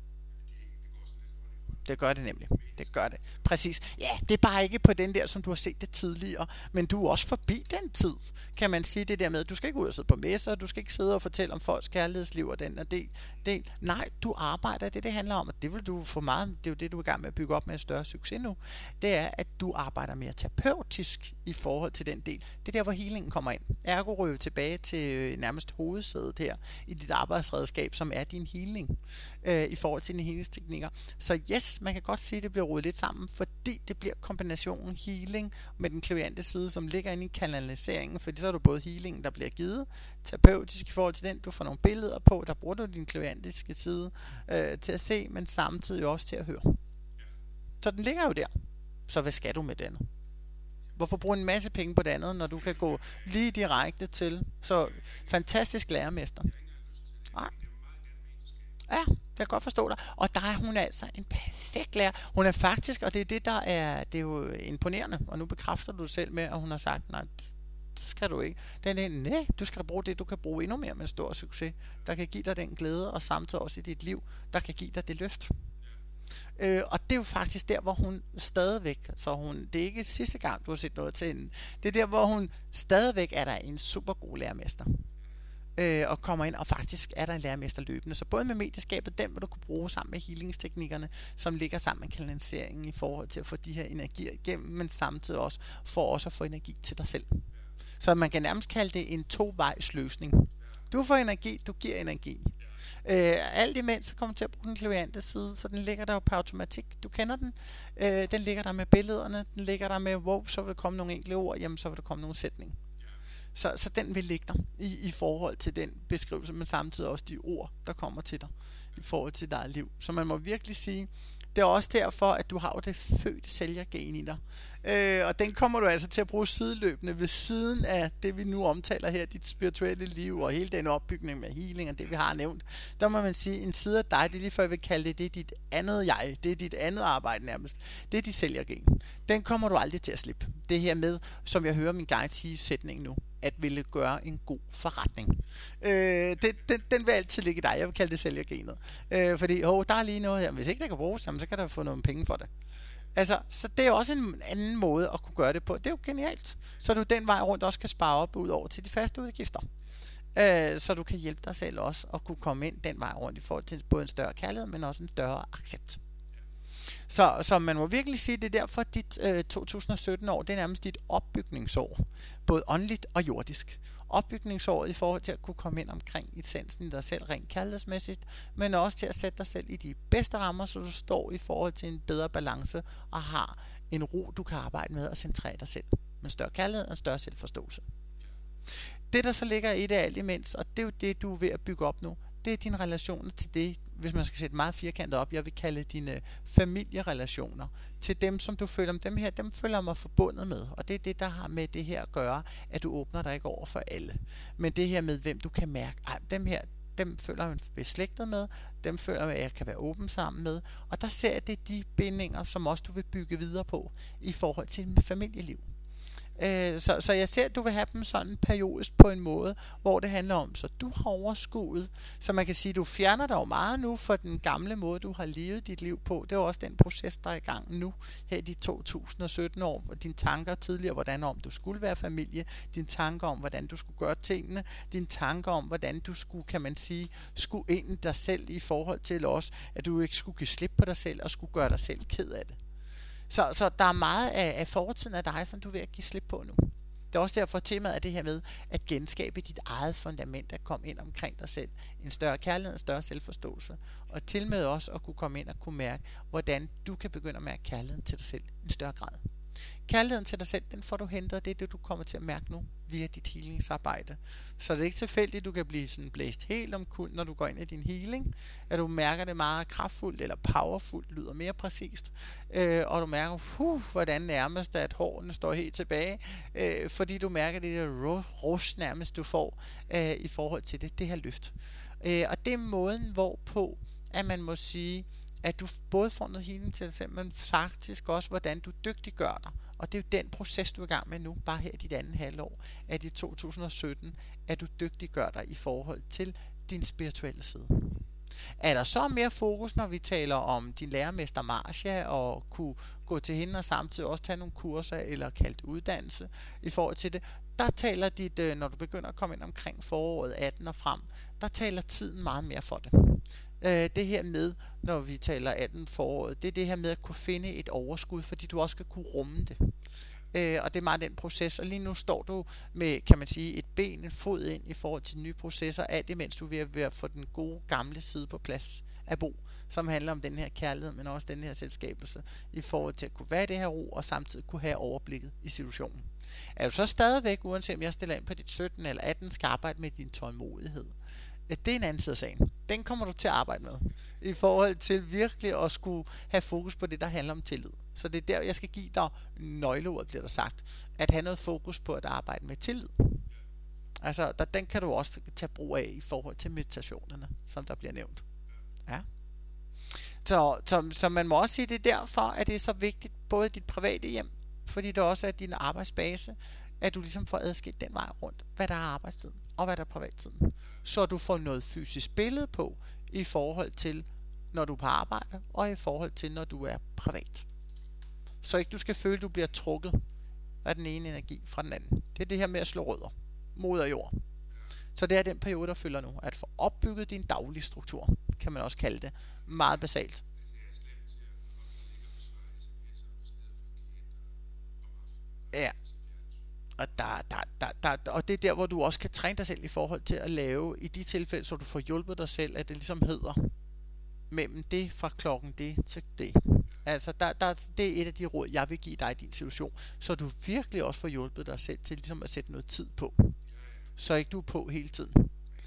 Det gør det nemlig. Det gør det. Præcis. Ja, det er bare ikke på den der, som du har set det tidligere, men du er også forbi den tid, kan man sige det der med. Du skal ikke ud og sidde på messer, du skal ikke sidde og fortælle om folks kærlighedsliv og den og del. del. Nej, du arbejder, det det handler om, og det vil du få meget, det er jo det, du er i gang med at bygge op med en større succes nu, det er, at du arbejder mere terapeutisk i forhold til den del. Det er der, hvor healingen kommer ind. Ergo ryger tilbage til nærmest hovedsædet her i dit arbejdsredskab, som er din healing. øh, i forhold til dine healingsteknikker. Så yes, man kan godt sige, at det bliver rodet lidt sammen, fordi det bliver kombinationen healing med den klaviante side, som ligger inde i kanaliseringen, fordi så er du både healingen, der bliver givet, terapeutisk i forhold til den, du får nogle billeder på, der bruger du din klaviantiske side øh, til at se, men samtidig også til at høre. Så den ligger jo der. Så hvad skal du med den? Hvorfor bruge en masse penge på det andet, når du kan gå lige direkte til? Så fantastisk lærermester. Nej. Ja, det kan jeg godt forstå dig. Og der er hun altså en perfekt lærer. Hun er faktisk, og det er det, der er, det er jo imponerende, og nu bekræfter du selv med, at hun har sagt, nej, det skal du ikke. Den er, nej, du skal da bruge det, du kan bruge endnu mere med en stor succes, der kan give dig den glæde, og samtidig også i dit liv, der kan give dig det løft. Øh, og det er jo faktisk der, hvor hun stadigvæk, så hun, det er ikke sidste gang, du har set noget til hende, det er der, hvor hun stadigvæk er der en super god lærermester. Øh, og kommer ind, og faktisk er der en lærermester løbende. Så både med medieskabet, den vil du kunne bruge sammen med healingsteknikkerne, som ligger sammen med kanaliseringen i forhold til at få de her energier igennem, men samtidig også for også at få energi til dig selv. Så man kan nærmest kalde det en tovejs løsning. Du får energi, du giver energi. Øh, alt imens så kommer du til at bruge den klaviante side, så den ligger der jo på automatik. Du kender den. Øh, den ligger der med billederne, den ligger der med, wow, så vil der komme nogle enkelte ord, jamen så vil der komme nogle sætninger. Så, så den vil ligge der i, i forhold til den beskrivelse, men samtidig også de ord, der kommer til dig i forhold til dit liv. Så man må virkelig sige, det er også derfor, at du har jo det fødte sælgergen i dig. Øh, og den kommer du altså til at bruge sideløbende ved siden af det, vi nu omtaler her, dit spirituelle liv og hele den opbygning med healing og det, vi har nævnt. Der må man sige, en side af dig, det er lige før jeg vil kalde det, det er dit andet jeg, det er dit andet arbejde nærmest. Det er dit sælgergen. Den kommer du aldrig til at slippe. Det her med, som jeg hører min guide sige sætningen nu, at ville gøre en god forretning. Øh, det, den, den vil altid ligge i dig. Jeg vil kalde det sælgergenet. Øh, fordi, åh, der er lige noget her. Hvis ikke det kan bruges, jamen, så kan der få nogle penge for det. Altså, så det er også en anden måde at kunne gøre det på. Det er jo genialt. Så du den vej rundt også kan spare op ud over til de faste udgifter. Øh, så du kan hjælpe dig selv også at kunne komme ind den vej rundt i forhold til både en større kærlighed, men også en større accept. Så, så man må virkelig sige, det er derfor, at dit øh, to tusind og sytten år, det er nærmest dit opbygningsår. Både åndeligt og jordisk. Opbygningsåret i forhold til at kunne komme ind omkring essensen i dig selv rent kærlighedsmæssigt, men også til at sætte dig selv i de bedste rammer, så du står i forhold til en bedre balance og har en ro, du kan arbejde med og centrere dig selv. Med større kærlighed og større selvforståelse. Det, der så ligger i det alt imens, og det er jo det, du er ved at bygge op nu, det er dine relationer til det, hvis man skal sætte meget firkantet op, jeg vil kalde dine familierelationer. Til dem, som du føler, dem her, dem føler jeg mig forbundet med. Og det er det, der har med det her at gøre, at du åbner dig ikke over for alle. Men det her med, hvem du kan mærke, ej, dem her, dem føler jeg beslægtet med, dem føler jeg, at jeg kan være åben sammen med. Og der ser jeg, det er de bindinger, som også du vil bygge videre på, i forhold til dit familieliv. Så, så jeg ser, at du vil have dem sådan periodisk på en måde, hvor det handler om, så du har overskuddet, så man kan sige, at du fjerner dig jo meget nu for den gamle måde, du har levet dit liv på. Det er jo også den proces, der er i gang nu, her i de to tusind og sytten år, hvor dine tanker tidligere, hvordan om du skulle være familie, dine tanker om, hvordan du skulle gøre tingene, dine tanker om, hvordan du skulle, kan man sige, skulle ind dig selv i forhold til også, at du ikke skulle give slip på dig selv, og skulle gøre dig selv ked af det. Så, så der er meget af, af fortiden af dig, som du er ved at give slip på nu. Det er også derfor temaet er det her med at genskabe dit eget fundament, at komme ind omkring dig selv. En større kærlighed, en større selvforståelse. Og til med også at kunne komme ind og kunne mærke, hvordan du kan begynde at mærke kærligheden til dig selv i en større grad. Kærligheden til dig selv, den får du hentet, det er det, du kommer til at mærke nu via dit healingsarbejde. Så det er ikke tilfældigt, at du kan blive sådan blæst helt omkuld, når du går ind i din healing, at du mærker det meget kraftfuldt eller powerfuldt, lyder mere præcist, øh, og du mærker, huh, hvordan nærmest at hårene står helt tilbage, øh, fordi du mærker det der rush nærmest, du får øh, i forhold til det, det her løft. Øh, og det er måden, hvorpå at man må sige, at du både får noget healing til dig selv, men faktisk også, hvordan du dygtiggør dig. Og det er jo den proces, du er i gang med nu, bare her i dit anden halvår af de to tusind og sytten, at du dygtiggør dig i forhold til din spirituelle side. Er der så mere fokus, når vi taler om din lærermester Marcia, og kunne gå til hende og samtidig også tage nogle kurser eller kaldt uddannelse i forhold til det? Der taler dit, når du begynder at komme ind omkring foråret atten og frem, der taler tiden meget mere for det. Det her med, når vi taler atten foråret, det er det her med at kunne finde et overskud, fordi du også skal kunne rumme det. Og det er meget den proces, og lige nu står du med, kan man sige, et ben, en fod ind i forhold til nye processer, alt imens du er ved at få den gode gamle side på plads at bo, som handler om den her kærlighed, men også den her selskabelse, i forhold til at kunne være i det her ro, og samtidig kunne have overblikket i situationen. Er du så stadigvæk, uanset om jeg stiller ind på dit sytten eller atten, skal arbejde med din tålmodighed? Det er en anden side af sagen. Den kommer du til at arbejde med, i forhold til virkelig at skulle have fokus på det, der handler om tillid. Så det er der, jeg skal give dig nøgleordet, bliver der sagt, at have noget fokus på at arbejde med tillid. Altså, der, den kan du også tage brug af i forhold til meditationerne, som der bliver nævnt. Ja. Så, så, så man må også sige, det er derfor, at det er så vigtigt, både i dit private hjem, fordi det også er din arbejdsbase, at du ligesom får adskilt den vej rundt, hvad der er arbejdstiden, og hvad der er privattiden. Så du får noget fysisk billede på, i forhold til, når du er på arbejde, og i forhold til, når du er privat. Så ikke du skal føle, at du bliver trukket af den ene energi fra den anden. Det er det her med at slå rødder, moder jord. Så det er den periode, der følger nu, at få opbygget din daglige struktur, kan man også kalde det, meget basalt. Ja. Og, der, der, der, der, og det er der, hvor du også kan træne dig selv i forhold til at lave, i de tilfælde, så du får hjulpet dig selv, at det ligesom hedder, mellem det fra klokken det til det. Altså, der, der, det er et af de råd, jeg vil give dig i din situation, så du virkelig også får hjulpet dig selv til ligesom at sætte noget tid på. Så ikke du er på hele tiden.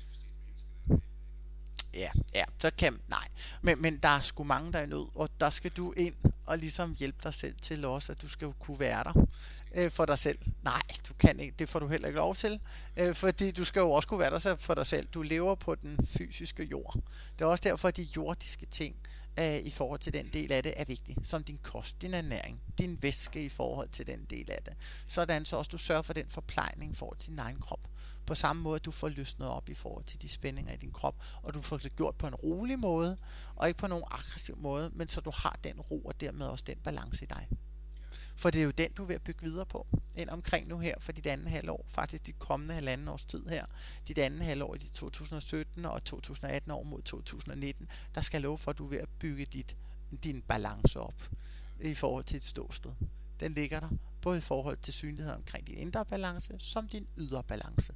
Ja, ja, så kan, nej. Men, men der er sgu mange, der er i nød, og der skal du ind og ligesom hjælpe dig selv til også, at du skal kunne være der øh, for dig selv. Nej, du kan ikke, det får du heller ikke lov til, øh, fordi du skal jo også kunne være der for dig selv. Du lever på den fysiske jord. Det er også derfor, at de jordiske ting øh, i forhold til den del af det er vigtige, som din kost, din ernæring, din væske i forhold til den del af det. Sådan så også du sørger for den forplejning i forhold til din egen krop. På samme måde, at du får løsnet op i forhold til de spændinger i din krop, og du får det gjort på en rolig måde, og ikke på nogen aggressiv måde, men så du har den ro, og dermed også den balance i dig. For det er jo den, du er ved at bygge videre på, ind omkring nu her, for dit andet halvår, faktisk dit kommende halvanden års tid her, dit andet halvår i to tusind og sytten og to tusind og atten år mod to tusind og nitten, der skal love for, at du er ved at bygge dit, din balance op i forhold til et ståsted. Den ligger der, både i forhold til synlighed omkring din indre balance, som din ydre balance.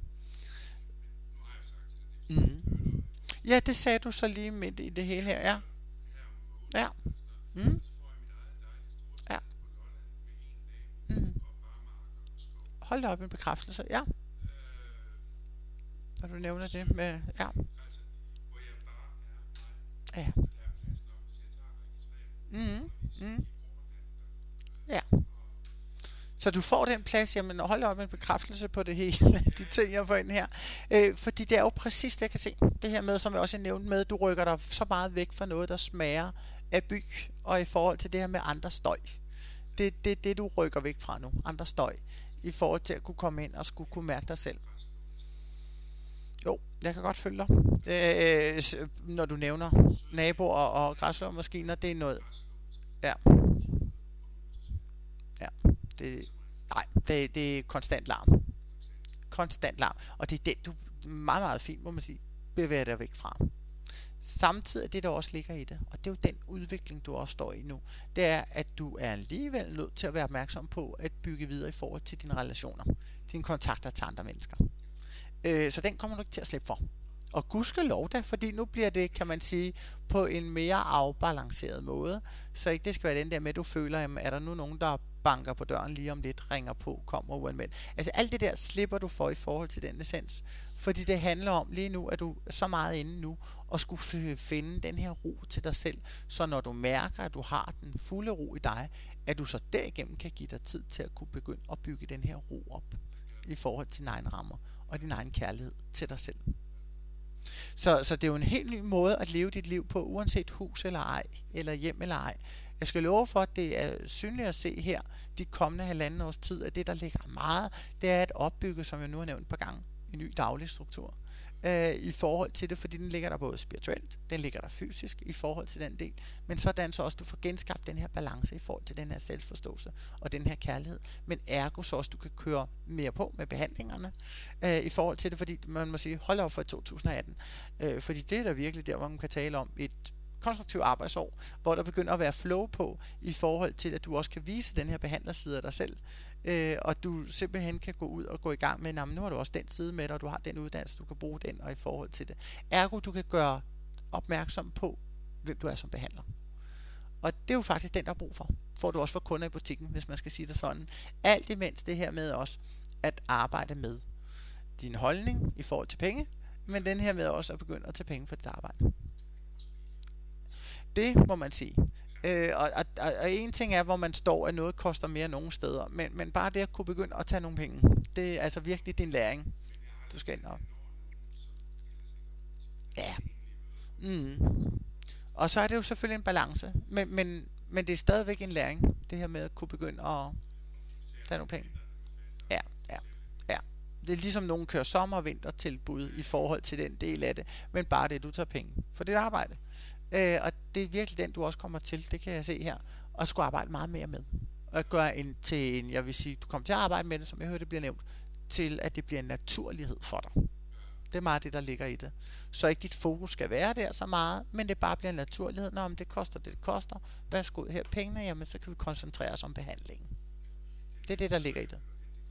Mm. Ja, det sagde du så lige midt i det hele her, ja. Ja. Mm. Ja. Mm. Hold da op en bekræftelse, ja. Når du nævner det med, ja. Ja. Mm. Mm. Ja. Så du får den plads, jamen hold op en bekræftelse på det hele, de ting jeg får ind her. Øh, fordi det er jo præcis det, jeg kan se. Det her med, som jeg også har nævnt med, du rykker dig så meget væk fra noget, der smager af by, og i forhold til det her med andre støj. Det er det, det, du rykker væk fra nu, andre støj, i forhold til at kunne komme ind og skulle kunne mærke dig selv. Jo, jeg kan godt følge dig. Øh, når du nævner naboer og græsslåmaskiner, det er noget. Ja. Ja, det, nej, det, det er konstant larm. Konstant larm. Og det er den, du meget, meget fint, må man sige, bevæger dig væk fra. Samtidig er det, der også ligger i det, og det er jo den udvikling, du også står i nu, det er, at du er alligevel nødt til at være opmærksom på at bygge videre i forhold til dine relationer, dine kontakter til andre mennesker. Øh, så den kommer du ikke til at slippe for. Og gudskelov da, fordi nu bliver det, kan man sige, på en mere afbalanceret måde, så ikke det skal være den der med, at du føler, jamen, er der nu nogen, der banker på døren lige om lidt, ringer på, kommer uanmeldt. Altså alt det der slipper du for i forhold til den essens, fordi det handler om lige nu, at du er så meget inde nu, og skulle finde den her ro til dig selv, så når du mærker, at du har den fulde ro i dig, at du så derigennem kan give dig tid til at kunne begynde at bygge den her ro op, i forhold til dine egne rammer, og din egen kærlighed til dig selv. Så, så det er jo en helt ny måde at leve dit liv på, uanset hus eller ej, eller hjem eller ej. Jeg skal love for, at det er synligt at se her, de kommende halvanden års tid, at det, der ligger meget, det er at opbygge, som jeg nu har nævnt et par gange, en ny daglig struktur. Øh, I forhold til det, fordi den ligger der både spirituelt, den ligger der fysisk i forhold til den del, men sådan så også, du får genskabt den her balance i forhold til den her selvforståelse og den her kærlighed, men ergo så også, du kan køre mere på med behandlingerne øh, i forhold til det, fordi man må sige, hold op for to tusind og atten, øh, fordi det er der virkelig der, hvor man kan tale om et konstruktivt arbejdsår, hvor der begynder at være flow på, i forhold til, at du også kan vise den her behandlerside af dig selv, øh, og du simpelthen kan gå ud og gå i gang med, nu har du også den side med dig, og du har den uddannelse, du kan bruge den, og i forhold til det. Ergo, du kan gøre opmærksom på hvem du er som behandler. Og det er jo faktisk den, der er brug for. Får du også for kunder i butikken, hvis man skal sige det sådan. Alt imens det her med også at arbejde med din holdning i forhold til penge, men den her med også at begynde at tage penge for dit arbejde. Det må man sige. Øh, og, og, og en ting er, hvor man står, at noget koster mere nogle steder, men, men bare det at kunne begynde at tage nogle penge, det er altså virkelig din læring. Du skal ind og... Ja. Mm. Og så er det jo selvfølgelig en balance, men, men, men det er stadigvæk en læring, det her med at kunne begynde at tage nogle penge. Ja, ja, ja. Det er ligesom nogen kører sommer- og vintertilbud i forhold til den del af det, men bare det, du tager penge for dit arbejde. Øh, og det er virkelig den, du også kommer til, det kan jeg se her, og skulle arbejde meget mere med. Og gøre en, til en, jeg vil sige, du kommer til at arbejde med det, som jeg hørte, det bliver nævnt, til at det bliver en naturlighed for dig. Det er meget det, der ligger i det. Så ikke dit fokus skal være der så meget, men det bare bliver en naturlighed. Nå, om det koster det, det koster. Værsgo her pengene, jamen så kan vi koncentrere os om behandlingen. Det er det, der ligger i det.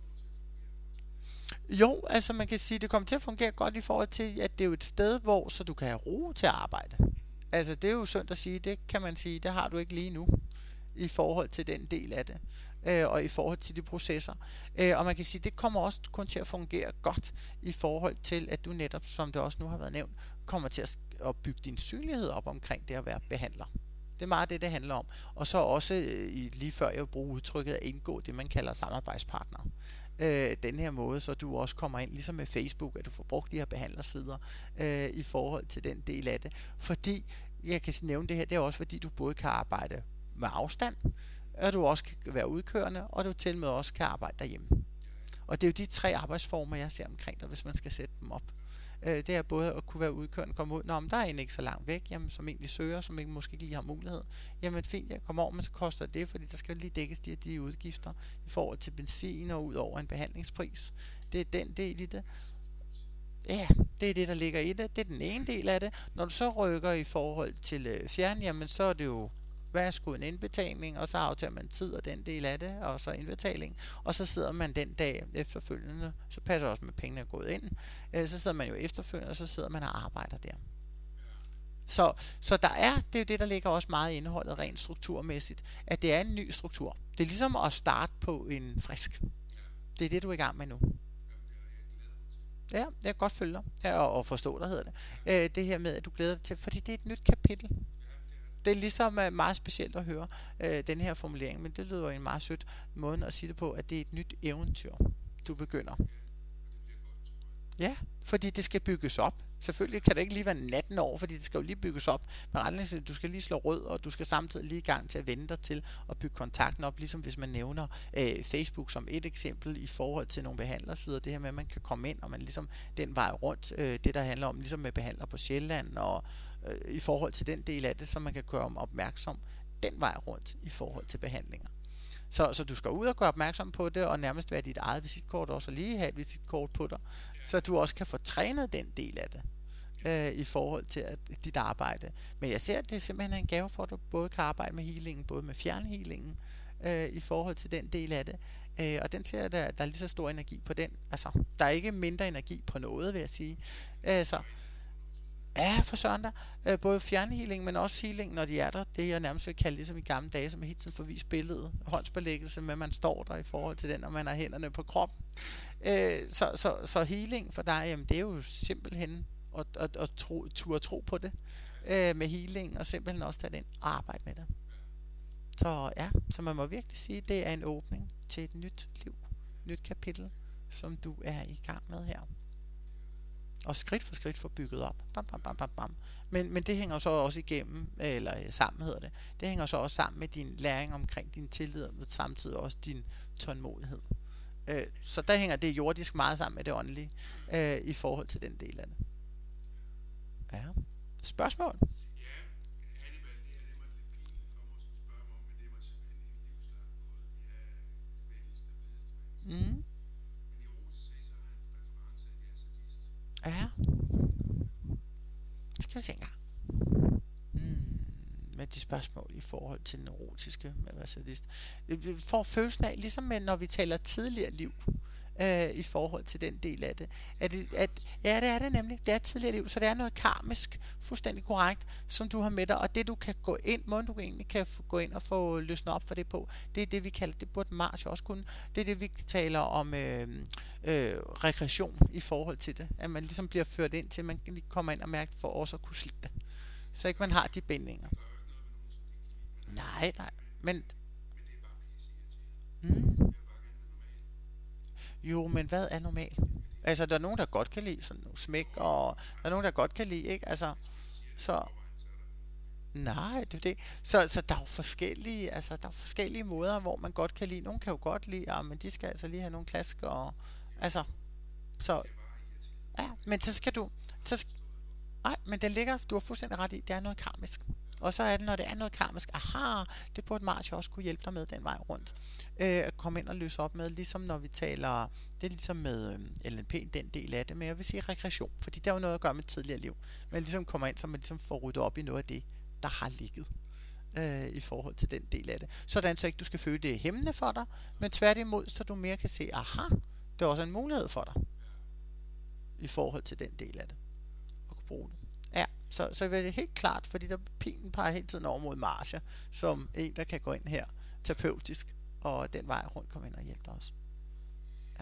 Jo, altså man kan sige, det kommer til at fungere godt i forhold til, at det er jo et sted, hvor så du kan have ro til at arbejde. Altså det er jo synd at sige, det kan man sige, det har du ikke lige nu i forhold til den del af det, øh, og i forhold til de processer. Øh, og man kan sige, det kommer også kun til at fungere godt i forhold til, at du netop, som det også nu har været nævnt, kommer til at, at bygge din synlighed op omkring det at være behandler. Det er meget det, det handler om. Og så også, øh, lige før jeg vil bruge udtrykket, at indgå det, man kalder samarbejdspartnere. Øh, den her måde, så du også kommer ind, ligesom med Facebook, at du får brugt de her behandlersider øh, i forhold til den del af det. Fordi, jeg kan nævne det her, det er også fordi, du både kan arbejde med afstand, og du også kan være udkørende, og du til med også kan arbejde derhjemme. Og det er jo de tre arbejdsformer, jeg ser omkring dig, hvis man skal sætte dem op. Øh, det er både at kunne være udkørende, komme ud, nå, men der er en ikke så langt væk, jamen, som egentlig søger, som ikke måske ikke lige har mulighed. Jamen fint, jeg kommer over, men så koster det, fordi der skal lige dækkes de, de udgifter i forhold til benzin og ud over en behandlingspris. Det er den del i det. Ja, det er det, der ligger i det. Det er den ene del af det. Når du så rykker i forhold til øh, fjern, jamen så er det jo værsgo en indbetaling, og så aftager man tid og den del af det, og så indbetaling, og så sidder man den dag efterfølgende, så passer også med pengene er gået ind, øh, så sidder man jo efterfølgende, og så sidder man og arbejder der. Så, så der er, det er jo det, der ligger også meget i indholdet rent strukturmæssigt, at det er en ny struktur. Det er ligesom at starte på en frisk. Det er det, du er i gang med nu. Ja, jeg kan godt følge dig, ja, og, og forstå dig, hedder det. Øh, det her med, at du glæder dig til, fordi det er et nyt kapitel. Det er ligesom uh, meget specielt at høre uh, den her formulering, men det lyder jo en meget sødt måde at sige det på, at det er et nyt eventyr, du begynder. Ja, fordi det skal bygges op. Selvfølgelig kan det ikke lige være natten over, fordi det skal jo lige bygges op. Men du skal lige slå rød, og du skal samtidig lige i gang til at vende dig til at bygge kontakten op, ligesom hvis man nævner øh, Facebook som et eksempel i forhold til nogle behandlersider. Det her med, at man kan komme ind, og man ligesom den vej rundt, øh, det der handler om, ligesom med behandler på Sjælland, og øh, i forhold til den del af det, så man kan gøre om opmærksom den vej rundt i forhold til behandlinger. Så, så du skal ud og gøre opmærksom på det, og nærmest være dit eget visitkort også, og lige have et visitkort på dig, så du også kan få trænet den del af det, øh, i forhold til at, dit arbejde. Men jeg ser, at det er simpelthen en gave for, at du både kan arbejde med healingen, både med fjernhealingen, øh, i forhold til den del af det. Øh, og den ser jeg, der, der er lige så stor energi på den. Altså, der er ikke mindre energi på noget, vil jeg sige. Øh, så ja, for søren da. Øh, både fjernhealing, men også healing, når de er der. Det jeg nærmest vil kalde ligesom i gamle dage, som jeg hele tiden får vist billedet. Håndsbelæggelse med, at man står der i forhold til den, og man har hænderne på kroppen. Øh, så, så, så healing for dig, jamen det er jo simpelthen at, at, at tro, turde tro på det. Øh, med healing, og simpelthen også tage det ind og arbejde med det. Så ja, så man må virkelig sige, det er en åbning til et nyt liv. Nyt kapitel, som du er i gang med her. Og skridt for skridt får bygget op. Bam, bam, bam, bam, bam. Men, men det hænger så også igennem, eller sammen hedder det, det hænger så også sammen med din læring omkring din tillid, og samtidig også din tålmodighed. Øh, så der hænger det jordisk meget sammen med det åndelige, øh, i forhold til den del af det. Ja. Spørgsmål? Mm. Ja. Skal vi se engang. Mm. Med de spørgsmål i forhold til den erotiske med sadist. Vi får følelsen af, ligesom med, når vi taler tidligere liv, øh, i forhold til den del af det. At, det at, ja, det er det nemlig. Det er tidligere liv, så det er noget karmisk, fuldstændig korrekt, som du har med dig, og det du kan gå ind, måden du egentlig kan få, gå ind og få løsnet op for det på, det er det, vi kalder, det burde Mars også kunne, det er det, vi taler om øh, øh, regression i forhold til det, at man ligesom bliver ført ind til, at man kommer ind og mærker for også at kunne slippe det. Så ikke man har de bindinger. Nej, nej, men... Mm. Jo, men hvad er normalt? Altså, der er nogen, der godt kan lide sådan nogle smæk, og der er nogen, der godt kan lide, ikke? Altså, så... Nej, det er det. Så, så der er jo forskellige, altså, der er forskellige måder, hvor man godt kan lide. Nogen kan jo godt lide, ja, men de skal altså lige have nogle klasker, og... Altså, så... Ja, men så skal du... Så, nej, men det ligger, du har fuldstændig ret i, det er noget karmisk. Og så er det, når det er noget karmisk, aha, det burde Mars jo også kunne hjælpe dig med den vej rundt. Øh, at komme ind og løse op med, ligesom når vi taler, det er ligesom med øh, L N P, den del af det, men jeg vil sige regression, fordi det er jo noget at gøre med tidligere liv. Man ligesom kommer ind, så man ligesom får ryddet op i noget af det, der har ligget øh, i forhold til den del af det. Sådan så ikke du skal føle, det er hæmmende for dig, men tværtimod, så du mere kan se, aha, det er også en mulighed for dig, i forhold til den del af det, at kunne bruge det. Ja, så, så er det helt klart, fordi der pilen peger hele tiden over mod Mars, ja, som en, der kan gå ind her terapeutisk, og den vej rundt komme ind og hjælpe dig også. Ja.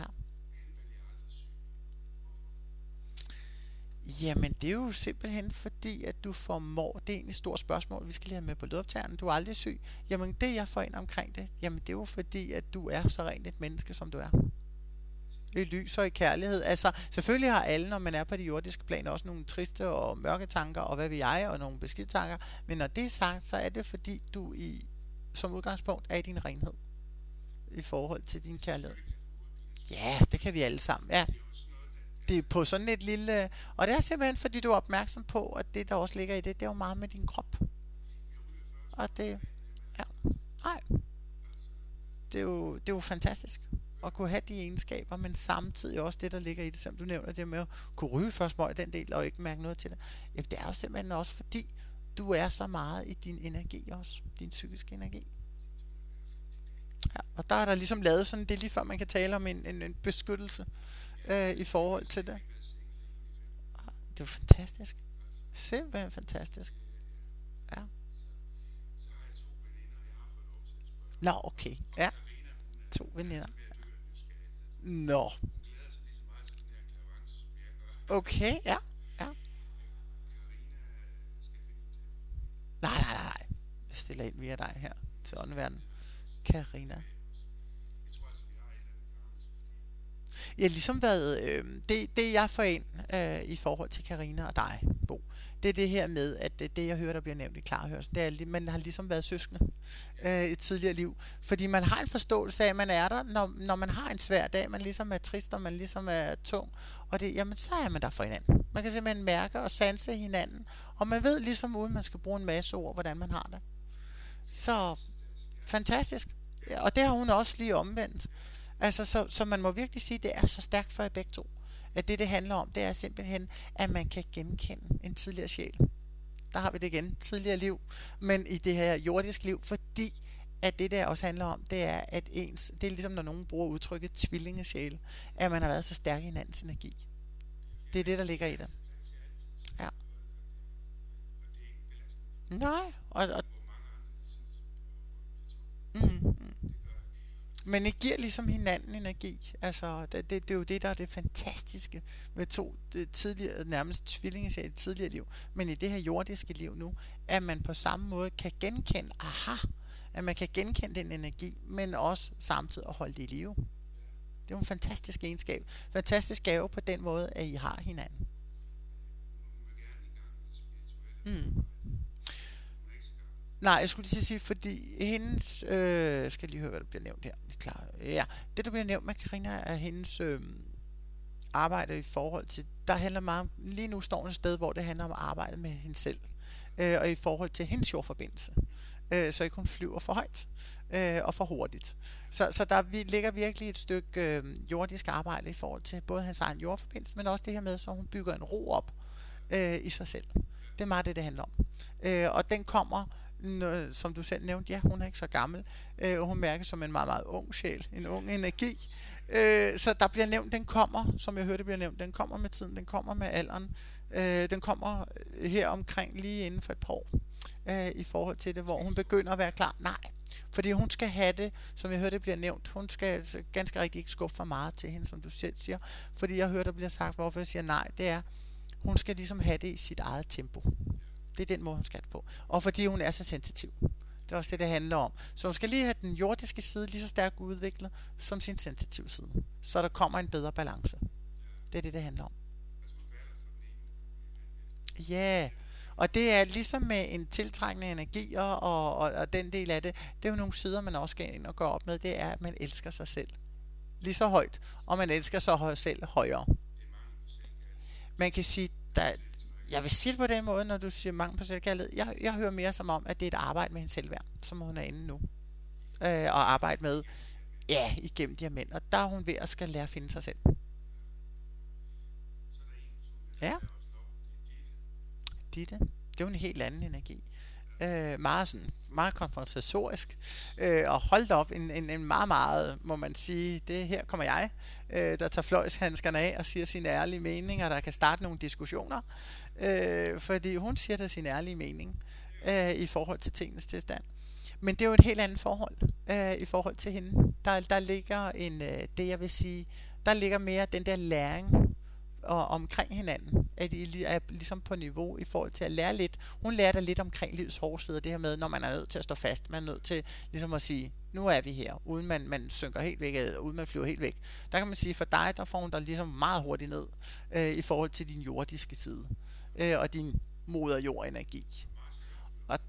Jamen, det er jo simpelthen fordi, at du formår, det er egentlig et stort spørgsmål, vi skal lige have med på lydoptageren, du er aldrig syg. Jamen, det jeg får ind omkring det, jamen det er jo fordi, at du er så rent et menneske, som du er. I lys og i kærlighed. Altså, selvfølgelig har alle, når man er på de jordiske plan, også nogle triste og mørke tanker, og hvad vil jeg, og nogle beskidte tanker. Men når det er sagt, så er det fordi, du i, som udgangspunkt er i din renhed. I forhold til din kærlighed. Ja, det kan vi alle sammen. Ja. Det er på sådan et lille... Og det er simpelthen, fordi du er opmærksom på, at det, der også ligger i det, det er jo meget med din krop. Og det... Ja. Nej. Det er jo, det er jo fantastisk at kunne have de egenskaber, men samtidig også det, der ligger i det, som du nævner, det med at kunne ryge først meget i den del, og ikke mærke noget til det. Ja, det er jo simpelthen også fordi, du er så meget i din energi også, din psykiske energi. Ja, og der er der ligesom lavet sådan, det er lige før man kan tale om en, en, en beskyttelse øh, i forhold til det. Det er jo fantastisk. Simpelthen fantastisk. Ja. Nå, okay. Ja. To veninder. Nå. Okay, ja. Ja. Nej, nej, nej. Jeg stiller ind via dig her til åndeverdenen. Karina. Jeg har ligesom været, øh, det, det jeg får ind øh, i forhold til Karina og dig, Bo, det er det her med, at det, det jeg hører, der bliver nævnt i klarhørelsen, det er, at man har ligesom været søskende øh, i et tidligere liv. Fordi man har en forståelse af, at man er der, når, når man har en svær dag, man ligesom er trist, og man ligesom er tung, og det, jamen så er man der for hinanden. Man kan simpelthen mærke og sanse hinanden, og man ved ligesom, uden man skal bruge en masse ord, hvordan man har det. Så fantastisk. Ja, og det har hun også lige omvendt. Altså, så, så man må virkelig sige, at det er så stærkt for jer begge to. At det, det handler om, det er simpelthen, at man kan genkende en tidligere sjæl. Der har vi det igen, tidligere liv. Men i det her jordiske liv, fordi at det der også handler om, det er, at ens, det er ligesom, når nogen bruger udtrykket tvillingesjæl, at man har været så stærk i hinandens energi. Det er det, der ligger i det. Ja. Nej, og... og mm, mm. Men I giver ligesom hinanden energi. Altså, det, det, det er jo det, der er det fantastiske ved to det tidligere, nærmest tvillingesjæl i tidligere liv. Men i det her jordiske liv nu, at man på samme måde kan genkende, aha, at man kan genkende den energi, men også samtidig at holde det i live. Det er jo en fantastisk egenskab. Fantastisk gave på den måde, at I har hinanden. Mm. Nej, jeg skulle lige sige, fordi hendes, øh, skal lige høre, hvad der bliver nævnt her. Klar. Ja, det der bliver nævnt med Karina er hendes øh, arbejde i forhold til, der handler meget om, lige nu står hun et sted, hvor det handler om at arbejde med hende selv, øh, og i forhold til hendes jordforbindelse, øh, så ikke hun flyver for højt øh, og for hurtigt. Så, så der vi, ligger virkelig et stykke øh, jordisk arbejde i forhold til både hans egen jordforbindelse, men også det her med, så hun bygger en ro op øh, i sig selv. Det er meget det, det handler om. Øh, og den kommer, som du selv nævnte, ja, hun er ikke så gammel, øh, og hun mærker som en meget, meget ung sjæl, en ung energi, Øh, så der bliver nævnt, den kommer, som jeg hørte bliver nævnt, den kommer med tiden, den kommer med alderen. Øh, den kommer her omkring lige inden for et par år, øh, i forhold til det, hvor hun begynder at være klar. Nej, fordi hun skal have det, som jeg hørte det bliver nævnt, hun skal ganske rigtigt ikke skubbe for meget til hende, som du selv siger. Fordi jeg hørte, der bliver sagt, hvorfor jeg siger nej, det er, hun skal ligesom have det i sit eget tempo. Det er den måde, hun skal det på. Og fordi hun er så sensitiv. Det er også det, det handler om. Så hun skal lige have den jordiske side lige så stærkt udviklet som sin sensitive side. Så der kommer en bedre balance. Det er det, det handler om. Ja, og det er ligesom med en tiltrækkende energier og, og, og den del af det. Det er jo nogle sider, man også skal ind og gå op med. Det er, at man elsker sig selv. Lige så højt. Og man elsker sig selv højere. Man kan sige, der, jeg vil sige det på den måde, når du siger mangel på selvkærlighed. Jeg, jeg hører mere som om, at det er et arbejde med hendes selvværd, som hun er inde nu. Øh, og arbejde med, ja, igennem de her mænd. Og der er hun ved at skal lære at finde sig selv. Ja. Ditte. Det er jo en helt anden energi. Øh, meget sådan, meget konfrontatorisk. Øh, og holdt op, en, en, en meget, meget, må man sige, det her kommer jeg, øh, der tager fløjshandskerne af og siger sine ærlige meninger, der kan starte nogle diskussioner. Øh, fordi hun siger da sin ærlige mening øh, i forhold til tingens tilstand. Men det er jo et helt andet forhold øh, i forhold til hende. Der, der ligger en, øh, det jeg vil sige, der ligger mere den der læring og omkring hinanden, at I er ligesom på niveau i forhold til at lære lidt. Hun lærer dig lidt omkring livets hårdsider, det her med, når man er nødt til at stå fast, man er nødt til ligesom at sige, nu er vi her, uden man, man synker helt væk, eller uden man flyver helt væk. Der kan man sige, for dig, der får hun dig ligesom meget hurtigt ned, øh, i forhold til din jordiske side, øh, og din moderjordenergi. Og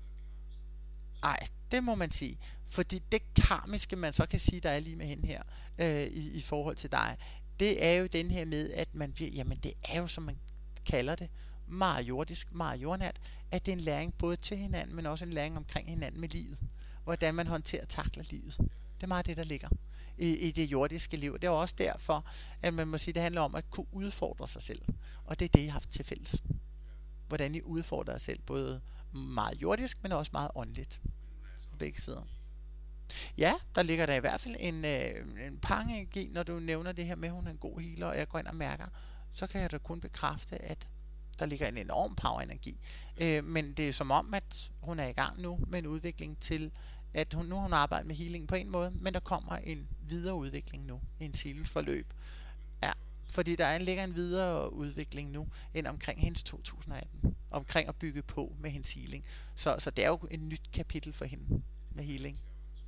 ej, det må man sige, fordi det karmiske, man så kan sige, der er lige med hende her, øh, i, i forhold til dig, det er jo den her med, at man bliver, jamen det er jo, som man kalder det, meget jordisk, meget jordnært, at det er en læring både til hinanden, men også en læring omkring hinanden med livet. Hvordan man håndterer og takler livet. Det er meget det, der ligger i, i det jordiske liv. Det er også derfor, at man må sige, det handler om at kunne udfordre sig selv. Og det er det, I har haft til fælles. Hvordan I udfordrer jer selv, både meget jordisk, men også meget åndeligt. På begge sider. Ja, der ligger der i hvert fald en, øh, en pangenergi, når du nævner det her med, at hun er en god healer, og jeg går ind og mærker, så kan jeg da kun bekræfte, at der ligger en enorm power-energi. Øh, men det er som om, at hun er i gang nu med en udvikling til, at hun, nu har hun arbejdet med healing på en måde, men der kommer en videre udvikling nu, en healingsforløb. Ja, fordi der er, ligger en videre udvikling nu, end omkring hendes to tusind atten, omkring at bygge på med hendes healing. Så, så det er jo et nyt kapitel for hende med healing.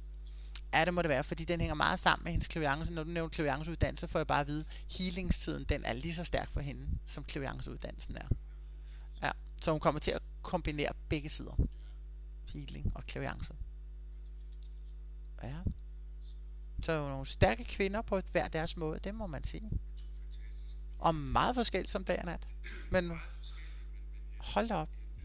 Ja, det må det være, fordi den hænger meget sammen med hendes clairvoyance. Når du nævner clairvoyance-uddannelse, får jeg bare at vide, healingstiden, den er lige så stærk for hende, som clairvoyance-uddannelsen er. Ja, så hun kommer til at kombinere begge sider. Healing og clairvoyance. Ja. Så er nogle stærke kvinder på hver deres måde, det må man sige. Og meget forskelligt som dag og nat. Men hold da op.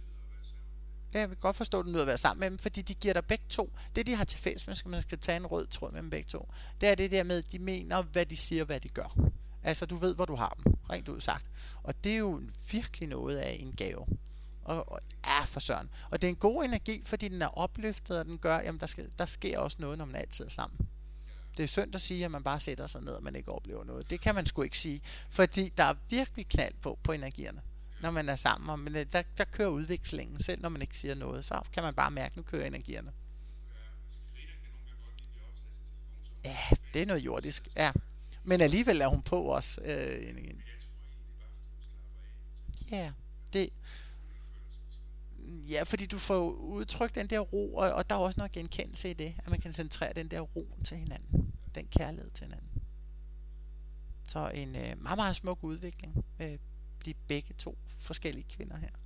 Jeg vil godt forstå, at du nødt at være sammen med dem, fordi de giver dig begge to. Det, de har til fælles, man skal, man skal tage en rød tråd med dem begge to. Det er det der med, at de mener, hvad de siger, hvad de gør. Altså, du ved, hvor du har dem, rent ud sagt. Og det er jo virkelig noget af en gave. Og, og ja, for søren. Og det er en god energi, fordi den er opløftet, og den gør, jamen, der, skal, der sker også noget, når man altid er sammen. Det er synd at sige, at man bare sætter sig ned, og man ikke oplever noget. Det kan man sgu ikke sige, fordi der er virkelig knald på, på energierne. Når man er sammen, og men der, der kører udvekslingen, selv når man ikke siger noget, så kan man bare mærke, at nu kører energierne. Ja, det er noget jordisk, ja. Men alligevel er hun på os. Øh, ja, det... Ja, fordi du får udtrykt den der ro, og, og der er også noget genkendelse i det, at man kan centrere den der ro til hinanden, den kærlighed til hinanden. Så en øh, meget, meget smuk udvikling med de begge to forskellige kvinder her.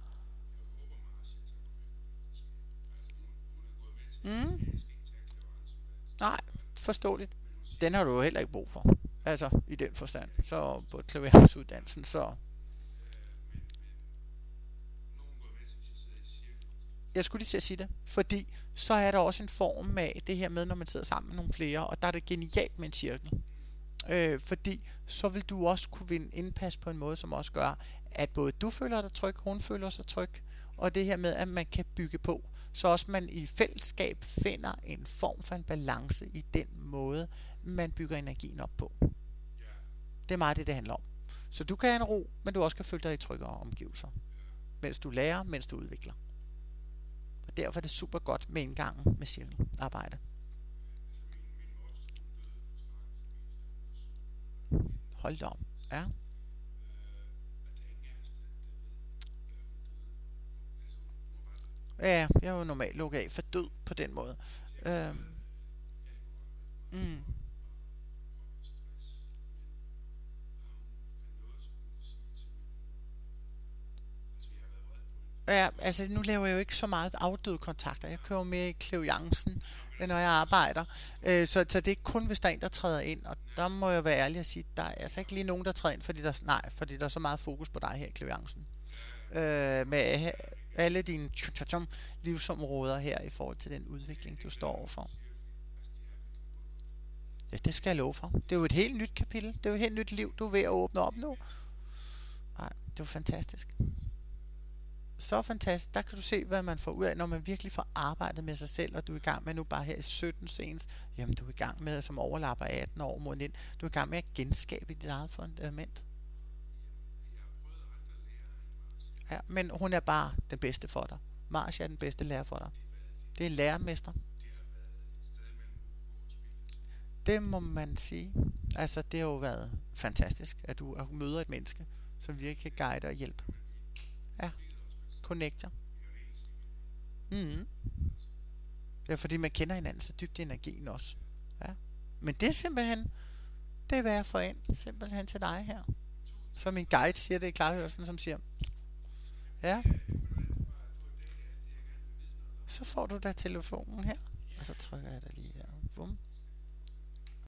Mm. Nej, forståeligt. Den har du jo heller ikke brug for. Altså, i den forstand. Så på clairvoyance-uddannelsen, så... Jeg skulle lige til at sige det, fordi så er der også en form af det her med, når man sidder sammen med nogle flere, og der er det genialt med en cirkel. Øh, fordi så vil du også kunne vinde indpas på en måde, som også gør, at både du føler dig tryg, hun føler sig tryg, og det her med, at man kan bygge på, så også man i fællesskab finder en form for en balance i den måde, man bygger energien op på. Det er meget det, det handler om. Så du kan have en ro, men du også kan føle dig i tryggere omgivelser. Mens du lærer, mens du udvikler. Og derfor er det super godt med indgangen med cirkelarbejde. Hold da om. Ja. Ja, jeg er jo normalt lukket af for død på den måde. Øhm. Mm. Ja, altså nu laver jeg jo ikke så meget afdøde kontakter. Jeg kører jo mere i clairvoyancen, når jeg arbejder. Øh, så, så det er ikke kun, hvis der er en, der træder ind. Og der må jeg være ærlig og sige, der er altså ikke lige nogen, der træder ind, fordi der, nej, fordi der er så meget fokus på dig her i clairvoyancen. Øh, med alle dine livsområder her i forhold til den udvikling, du står overfor. Ja, det skal jeg love for. Det er jo et helt nyt kapitel. Det er jo et helt nyt liv, du er ved at åbne op nu. Nej, det er jo fantastisk. Så fantastisk. Der kan du se, hvad man får ud af, når man virkelig får arbejdet med sig selv, og du er i gang med nu bare her i sytten senest. Jamen, du er i gang med, som overlapper atten år mod nitten. Du er i gang med at genskabe dit eget fundament. Ja, men hun er bare den bedste for dig. Marcia er den bedste lærer for dig. Det er lærermester. Det må man sige. Altså, det har jo været fantastisk, at du møder et menneske, som virkelig kan guide og hjælpe. Ja, connecter. Mm. Det er fordi, man kender hinanden så dybt i energien også. Ja. Men det er simpelthen, det er værd for ind, simpelthen til dig her. Så min guide siger det i klarhørelsen, som siger, ja, så får du da telefonen her, og så trykker jeg dig lige her. Vum.